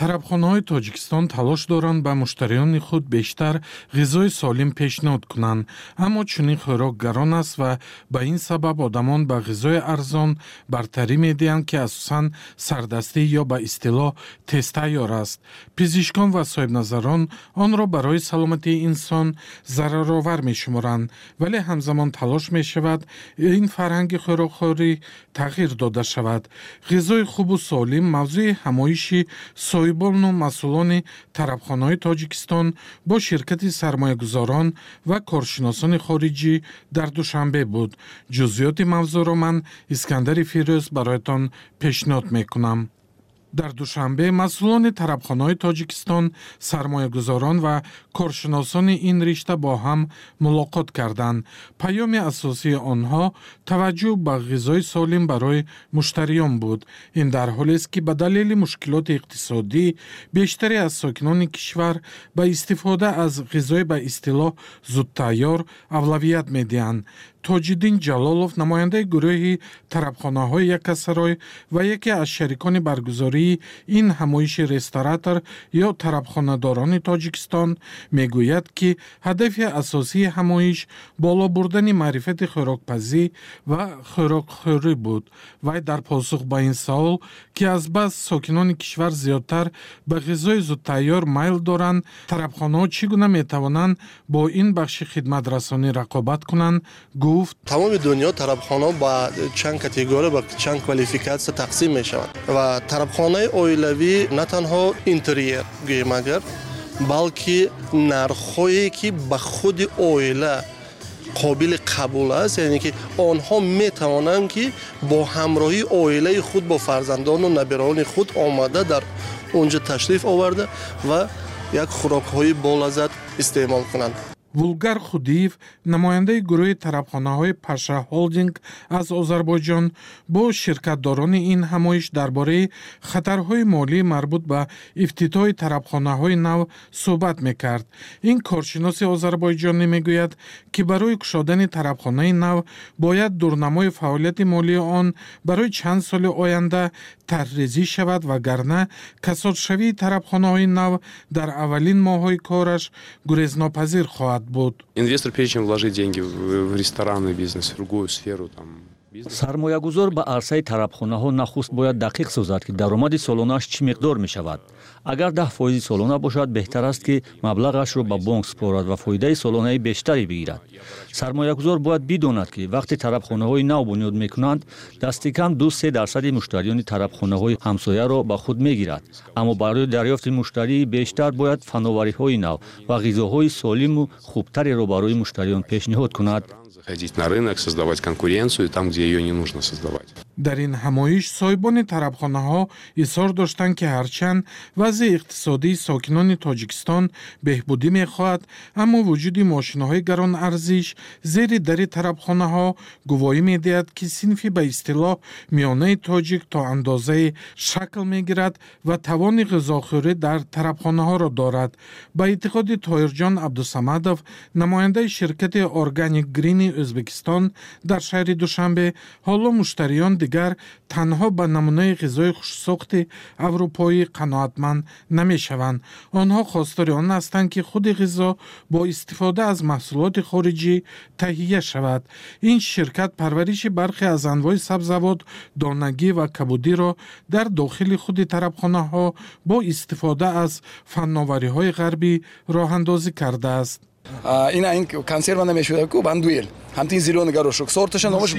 тарабхонаҳои тоҷикистон талош доранд ба муштариёни худ бештар ғизои солим пешниҳод кунанд, аммо чунин хӯрок гарон аст ва ба ин сабаб одамон ба ғизои арзон бартарӣ медиҳанд, ки асосан сардастӣ ё ба истилоҳ тестайёр аст. Пизишкон ва соҳибназарон онро барои саломатии инсон зараровар мешуморанд, вале ҳамзамон талош мешавад ин фарҳанги хӯрокхӯрӣ тағйир дода шавад. ғизои хубу солим мавзӯи ҳамоиши соҳибону масъулони тарабхонаҳои Тоҷикистон бо ширкати сармоягузорон ва коршиносони хориҷӣ дар душанбе буд. ҷузъиёти мавзӯъро ман Искандари Фирӯз бароятон пешниҳод мекунам. дар душанбе масъулони тарабхонаҳои Тоҷикистон, сармоягузорон ва коршиносони ин ришта бо ҳам мулоқот карданд. паёми асосии онҳо таваҷҷӯҳ ба ғизои солим барои муштариён буд. ин дар ҳолест, ки ба далели мушкилоти иқтисодӣ бештаре аз сокинони кишвар ба истифода аз ғизои ба истилоҳ зудтайёр авлавият медиҳанд. Тоҷиддин Ҷалолов, намояндаи гурӯҳи тарабхонаҳои Якасарой ва яке аз шарикони баргузории ин ҳамоиши ресторатор ё тарабхонадорони Тоҷикистон, мегӯяд, ки ҳадафи асосии ҳамоиш боло бурдани маърифати хӯрокпазӣ ва хӯрокхӯрӣ буд. Вай дар посух ба ин савол, ки азбас сокинони кишвар зиёдтар ба ғизои зудтайёр майл доранд, тарабхонаҳо чӣ гуна метавонанд бо ин бахши хидматрасонӣ рақобат кунанд, гуфт: тамоми дунё тарабхонаҳо ба чанд категория ба чанд квалификатсия тақсим мешаванд ва тарабхонаи оилавӣ на танҳо интерьер гӯем агар, балки нархҳое ки ба худи оила қобили қабул аст, яъне ки онҳо метавонанд ки бо ҳамроҳии оилаи худ, бо фарзандону набираони худ омада дар онҷа ташриф оварда ва як хӯрокҳои болаззат истеъмол кунанд. Вулгар Худиев, намояндаи гурӯҳи тарабхонаҳои Паша Холдинг аз Озарбойҷон, бо ширкатдорони ин ҳамоиш дар бораи хатарҳои молӣ марбут ба ифтитоҳи тарабхонаҳои нав суҳбат мекард. Ин коршиноси озарбойҷонӣ мегӯяд, ки барои кушодани тарабхонаи нав бояд дурнамои фаъолияти молии он барои чанд соли оянда тарҳрезӣ шавад, вагарна касодшавии тарабхонаҳои нав дар аввалин моҳҳои кораш гурезнопазир хоҳад буд. Инвестор, прежде чем вложить деньги в ресторанный бизнес, в другую сферу, там, сармоягузор ба арсаи тарабхонаҳо нахуст бояд дақиқ созад, ки даромади солонааш чӣ миқдор мешавад. агар даҳ фоизи солона бошад, беҳтар аст, ки маблағашро ба бонк спорад ва фоидаи солонаи бештаре бигирад. Сармоягузор бояд бидонад, ки вақте тарабхонаҳои нав бунёд мекунанд, дасти кам ду-се дарсади муштариёни тарабхонаҳои ҳамсояро ба худ мегирад. Аммо барои дарёфти муштарии бештар бояд фановариҳои нав ва ғизоҳои солиму хубтареро барои муштариён пешниҳод кунад. Заходить на рынок, создавать конкуренцию там, где ее не нужно создавать. дар ин ҳамоиш соҳибони тарабхонаҳо изҳор доштанд, ки ҳарчанд вазъи иқтисодии сокинони Тоҷикистон беҳбудӣ мехоҳад, аммо вуҷуди мошинаҳои гаронарзиш зери дари тарабхонаҳо гувоҳӣ медиҳад, ки синфи ба истилоҳ миёнаи тоҷик то андозае шакл мегирад ва тавони ғизохӯрӣ дар тарабхонаҳоро дорад. Ба эътиқоди Тоҳирҷон Абдусамадов, намояндаи ширкати Organic Green Ӯзбекистон дар шаҳри Душанбе, ҳоло муштариён дигар танҳо ба намунаи ғизои хушсохти аврупоӣ қаноатманд намешаванд. Онҳо хостори он ҳастанд, ки худи ғизо бо истифода аз маҳсулоти хориҷӣ таҳия шавад. Ин ширкат парвариши бархе аз анвои сабзавот, донагӣ ва кабудиро дар дохили худи тарабхонаҳо бо истифода аз фанновариҳои ғарбӣ роҳандозӣ кардааст. Ина ин консерва намешуда ку бандуэл ҳамтин зелёный горошок сорташа номаш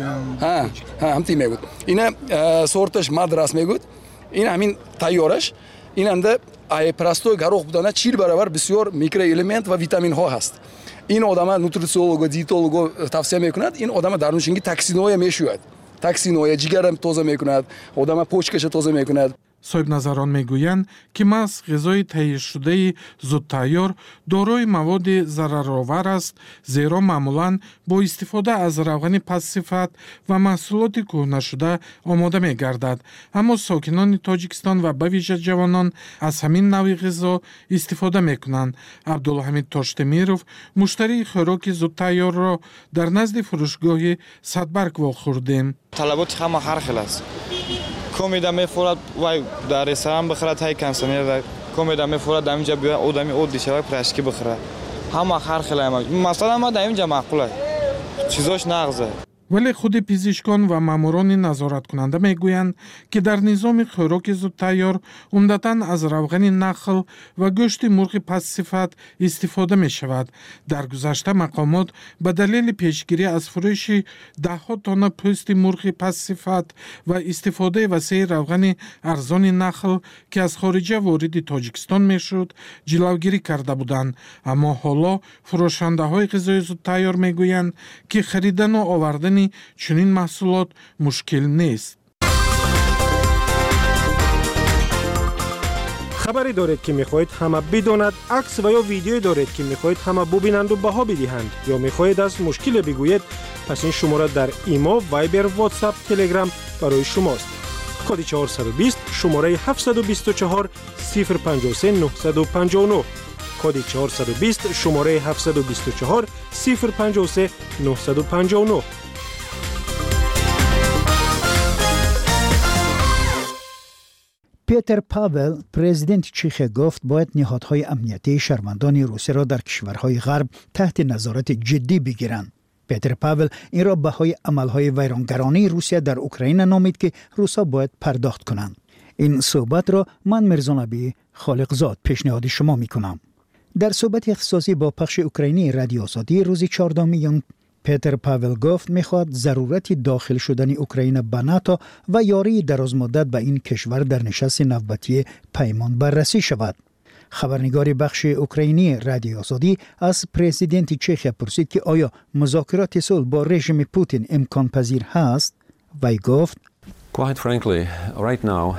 ҳа ҳа ҳамтин мегуд. Ина сорташ мадрас мегуд. Ин ҳамин тайёраш. Инанда ай простой горох будана чил баробар бисёр микроэлемент ва витаминҳо ҳаст. Ин одама нутрициолого, диетолого тавсия мекунад. Ин одама дар нӯшинги токсиноя мешӯяд. Токсиноя ҷигарам тоза мекунад, одама почкаша тоза мекунад. соҳибназарон мегӯянд, ки маҳз ғизои таҳиёшудаи зудтайёр дорои маводи зараровар аст, зеро маъмулан бо истифода аз равғани пасtsифат ва маҳсулоти кӯҳнашуда омода мегардад. Аммо сокинони Тоҷикистон ва ба виҷа ҷавонон аз ҳамин навъи ғизо истифода мекунанд. Абдулҳамид Тоштемиров муштарии хӯроки зудтайёрро дар назди фурӯшгоҳи Садбарг вохӯрдем. талаботи ҳама ҳар хел аст. کومیدا میفورد وای در رستوران بخره های کنسومر کومیدا میفورد در اینجا بیا آدمی عادی شوی پرشکی بخره همه هر خیلی ما مثلا ما در اینجا معقوله چیزاش نغزه. ولی خود پزشکان و ماموران نظارت کننده میگویند که در نظام خوراک زودتیار عمدتاً از روغن نخل و گوشت مرغ پست صفت استفاده می شود. در گذشته مقامات به دلیل پیشگیری از فروش ده ها تن پوست مرغ پست صفت و استفاده وسیع روغن ارزان نخل که از خارج وارد تاجیکستان می شد جلوگیری کرده بودند. اما حالا فروشنده های غذای زودتیار میگویند که خریدن و آوردن چنین محصولات مشکل نیست. خبری دارید که میخواهید همه بداند، عکس و یا ویدیویی دارید که میخواهید همه ببینند و بها بدهند یا میخواهید از مشکل بگویید، پس این شماره در ایما، وایبر، واتساپ، تلگرام برای شماست. کد چهارصد و بیست شماره هفتصد و بیست و چهار صفر پنجاه و سه نهصد و پنجاه و نه. کد چهارصد و بیست شماره هفتصد و بیست و چهار صفر پنجاه و سه نهصد و پنجاه و نه. پیتر پاول پرزیدنت چیخ گفت باید نهادهای امنیتی شهروندان روسیه را در کشورهای غرب تحت نظارت جدی بگیرند. پیتر پاول این را بهای عملهای ویرانگرانه روسیه در اوکراین نامید که روسا باید پرداخت کنند. این صحبت را من مرزانبی خالقزاد پیشنهاد شما می کنم. در صحبت اختصاصی با پخش اوکراینی رادیو آزادی روز چهاردهم میان پیتر پاول گفت میخواد ضرورت داخل شدن اوکراین به ناتو و یاری درازمدت به این کشور در نشست نوبتی پیمان بررسی شود. خبرنگار بخش اوکراینی رادیو آزادی از پرزیدنت چخیا پرسید که آیا مذاکرات صلح با رژیم پوتین امکان پذیر هست؟ وی گفت Quite frankly, right now,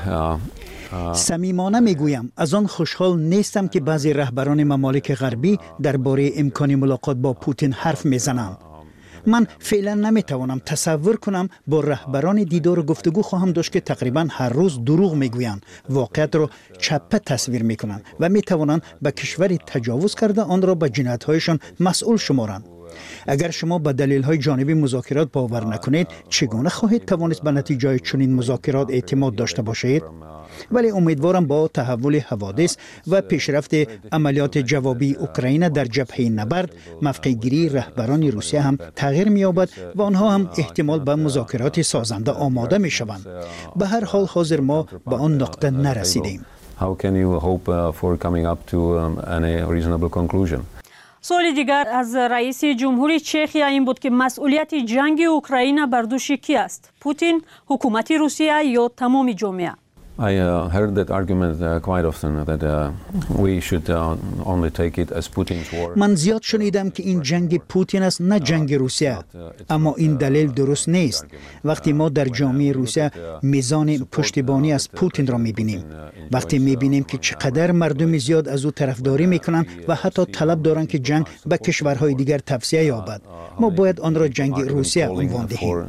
uh, صمیمانه میگویم از آن خوشحال نیستم که بعضی رهبران ممالک غربی درباره امکان ملاقات با پوتین حرف میزنند. من فعلا نمیتوانم تصور کنم با رهبران دیدار و گفتگو خواهم داشت که تقریبا هر روز دروغ میگویند، واقعیت را چپه تصویر میکنند و میتوانند به کشوری تجاوز کرده آن را به جنایت‌هایشان مسئول شمارند. اگر شما به دلیل‌های جانبی مذاکرات باور نکنید، چگونه خواهید توانست به نتیجه چنین مذاکرات اعتماد داشته باشید؟ ولی امیدوارم با تحول حوادث و پیشرفت عملیات جوابی اوکراین در جبهه نبرد، موقع‌گیری رهبران روسیه هم تغییر می‌یابد و آنها هم احتمال به مذاکرات سازنده آماده می‌شوند. به هر حال حاضر ما به آن نقطه نرسیدیم. how can you hope uh, for coming up to um, any reasonable conclusion? سوال دیگر از رئیس جمهوری چخیا این بود که مسئولیت جنگ اوکراین بر دوش کی است؟ پوتین، حکومت روسیه یا تمام جامعه؟ I uh, heard that argument uh, quite often that uh, we should uh, only take it as Putin's war. من زیاد شنیدم که این جنگ پوتین است نه جنگ روسیه، اما این دلیل درست نیست. وقتی ما در جامعه روسیه میزان پشتیبانی از پوتین را میبینیم، وقتی میبینیم که چقدر مردم زیاد از او طرفداری میکنند و حتی طلب دارند که جنگ به کشورهای دیگر توسعه یابد، ما باید آن را جنگ روسیه عنوان دهیم.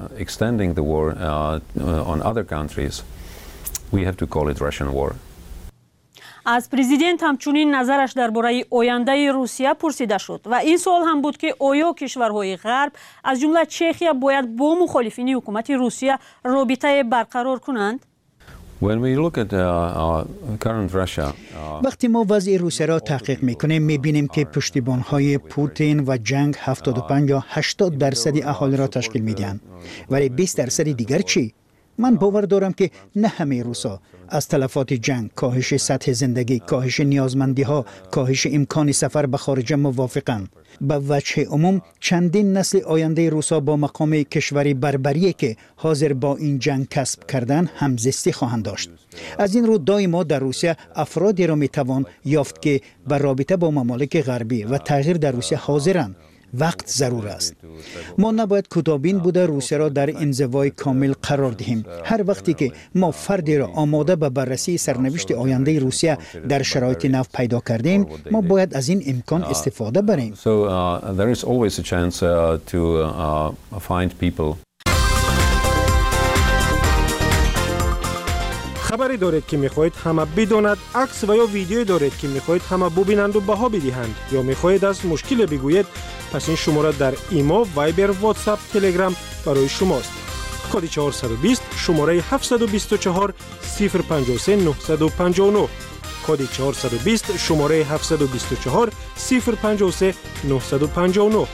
We have to call it Russian war. از پرزیدنت همچنین نظرش درباره آینده روسیه پرسیده شد و این سوال هم بود که آیا کشورهای غرب از جمله چخیا باید با مخالفین حکومت روسیه رابطه برقرار کنند؟ When we look at uh, current Russia, uh, وقتی ما وضع روسیه را تحقیق میکنیم میبینیم که پشتیبانهای پوتین و جنگ هفتاد و پنج یا هشتاد درصد اهالی را تشکیل میدهند. ولی بیست درصد دیگر چی؟ من باور دارم که نه همه روسا از تلفات جنگ، کاهش سطح زندگی، کاهش نیازمندی ها، کاهش امکان سفر به خارج موافقند. به وجه عموم چندین نسل آینده روسا با مقام کشوری بربری که حاضر با این جنگ کسب کردن همزیستی خواهند داشت. از این رو دائما در روسیه افرادی را میتوان یافت که به رابطه با ممالک غربی و تغییر در روسیه حاضرند. وقت ضرور است. ما نباید کوتاه‌بین بوده روسیه را در انزوای کامل قرار دهیم. هر وقتی که ما فردی را آماده به بررسی سرنوشت آینده روسیه در شرایط نو پیدا کردیم، ما باید از این امکان استفاده بریم. So uh, there is always a chance uh, to uh, find people. خبری دارید که میخواهید همه بداند، عکس و یا ویدیویی دارید که میخواهید همه ببینند و بها بدهند یا میخواهید از مشکل بگویید، پس این شماره در ایما، وایبر، واتساپ، تلگرام برای شماست. کد چهارصد و بیست شماره هفتصد و بیست و چهار صفر پنج سه نه پنج نه. کد چهارصد و بیست شماره هفتصد و بیست و چهار صفر پنج سه نه پنج نه.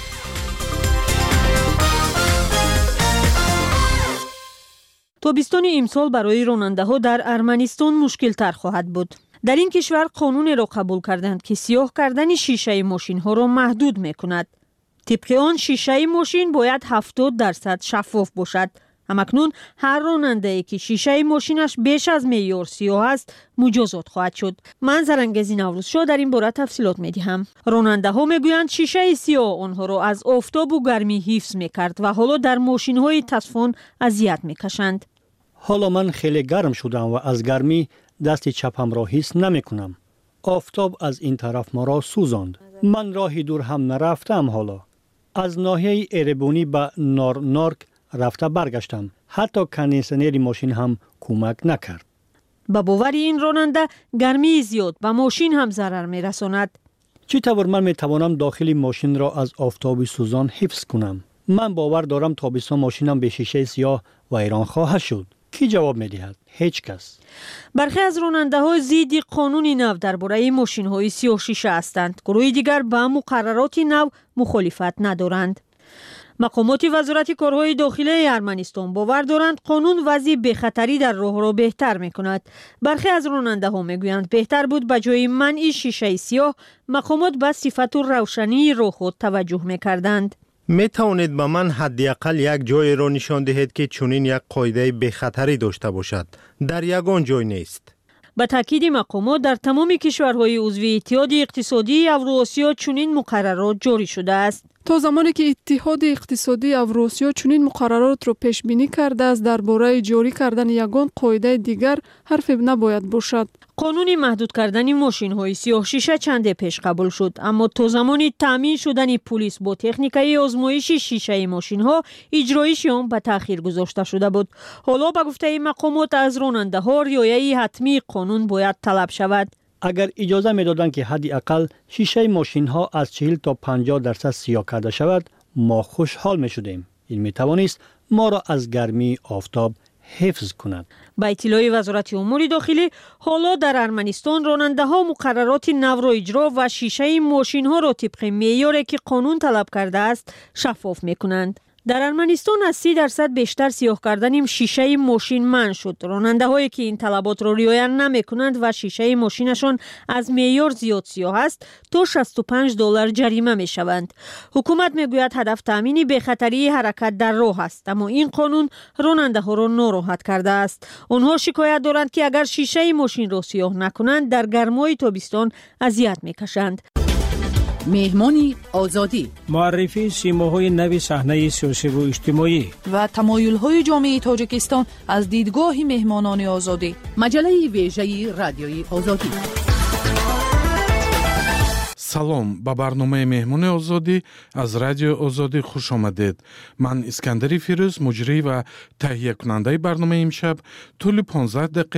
تابستان امسال برای راننده‌ها در ارمنستان مشکل‌تر خواهد بود. در این کشور قانون را قبول کردند که سیاه کردن شیشه ماشین‌ها را محدود می‌کند. طبق آن شیشه ماشین باید هفتاد درصد شفاف باشد. همکنون هر راننده‌ای که شیشه ماشینش بیش از معیار سیاه است مجازات خواهد شد. من زرنگزی نوروزشاه در این باره تفصیلات می‌دهم. راننده‌ها می‌گویند شیشه سیاه آنها را از آفتاب و گرمی حفظ می‌کرد و حالا در ماشین‌های تصفن اذیت می‌کشند. حالا من خیلی گرم شدم و از گرمی دست چپم را حس نمی کنم. آفتاب از این طرف ما را سوزاند. من راهی دور هم نرفتم حالا. از ناحیه ایربونی به نارنارک رفته برگشتم. حتی کندیشنر ماشین هم کمک نکرد. با باور این راننده گرمی زیاد به ماشین هم ضرر می رساند. چطور من می توانم داخل ماشین را از آفتاب سوزان حفظ کنم؟ من باور دارم تابستان ماشینم به شیشه سیاه و ایران خواهد شد. کی جواب می‌دهد؟ هیچ کس. برخی از راننده‌ها ضد قانون نو درباره ماشین‌های سیاه شیشه هستند. گروه دیگر با مقررات نو مخالفت ندارند. مقامات وزارت کارهای داخلی ارمنستان باور دارند قانون وضع بخطری در راه را بهتر می‌کند. برخی از راننده‌ها می‌گویند بهتر بود به جای منع شیشه سیاه مقامات به صفت و روشنی راه خود توجه می‌کردند. می توانید به من حداقل یک جای را نشان دهید که چنین یک قاعده بخطری داشته باشد؟ در یگان جای نیست. به تاکید مقامات در تمام کشورهای عضو اتحاد اقتصادی اوراسیا چنین مقررات جاری شده است. تا زمانی که اتحاد اقتصادی اوراسیا چنین مقررات را پیش بینی کرده است درباره جاری کردن یگان قاعده دیگر حرف نباید باشد. قانون محدود کردن ماشین های سیاه شیشه چند پیش قبول شد، اما تا زمانی تامین شدن پلیس با تکنیکای آزمایش شیشه ماشین ها اجرایش آن به تاخیر گذاشته شده بود. حالا به گفته مقامات از راننده ها رعایت حتمی قانون باید طلب شود. اگر اجازه میدادند که حداقل شیشه ماشین ها از چهل تا پنجاه درصد سیاه کرده شود ما خوشحال می شدیم. این می توانست ما را از گرمی آفتاب حفظ کند. با اطلاع وزارت امور داخلی حالا در ارمنستان راننده ها مقررات نو را اجرا و شیشه ماشین ها را طبق معیاری که قانون طلب کرده است شفاف می کنند. در ارمنستان از سی درصد بیشتر سیاه کردن شیشه ماشین منع شد. راننده هایی که این طلبات را رعایت نمی کنند و شیشه ماشینشان از معیار زیاد سیاه است تا شصت و پنج دلار جریمه می شوند. حکومت می گوید هدف تامین بخطری حرکت در راه است، اما این قانون راننده ها را ناراحت کرده است. آنها شکایت دارند که اگر شیشه ماشین را سیاه نکنند در گرمای تابستان اذیت می کشند. مهمانی آزادی، معرفی سیماهای نو صحنه سیاسی و اجتماعی و تمایل‌های جامعه تاجیکستان از دیدگاه مهمانان آزادی. مجله ویژه رادیوی آزادی. салом ба барномаи меҳмони озодӣ аз радиои озодӣ хуш омадед. ман искандари фирӯз муҷрӣ ва таҳиякунандаи барномаи имшаб тӯли понздаҳ дақиқа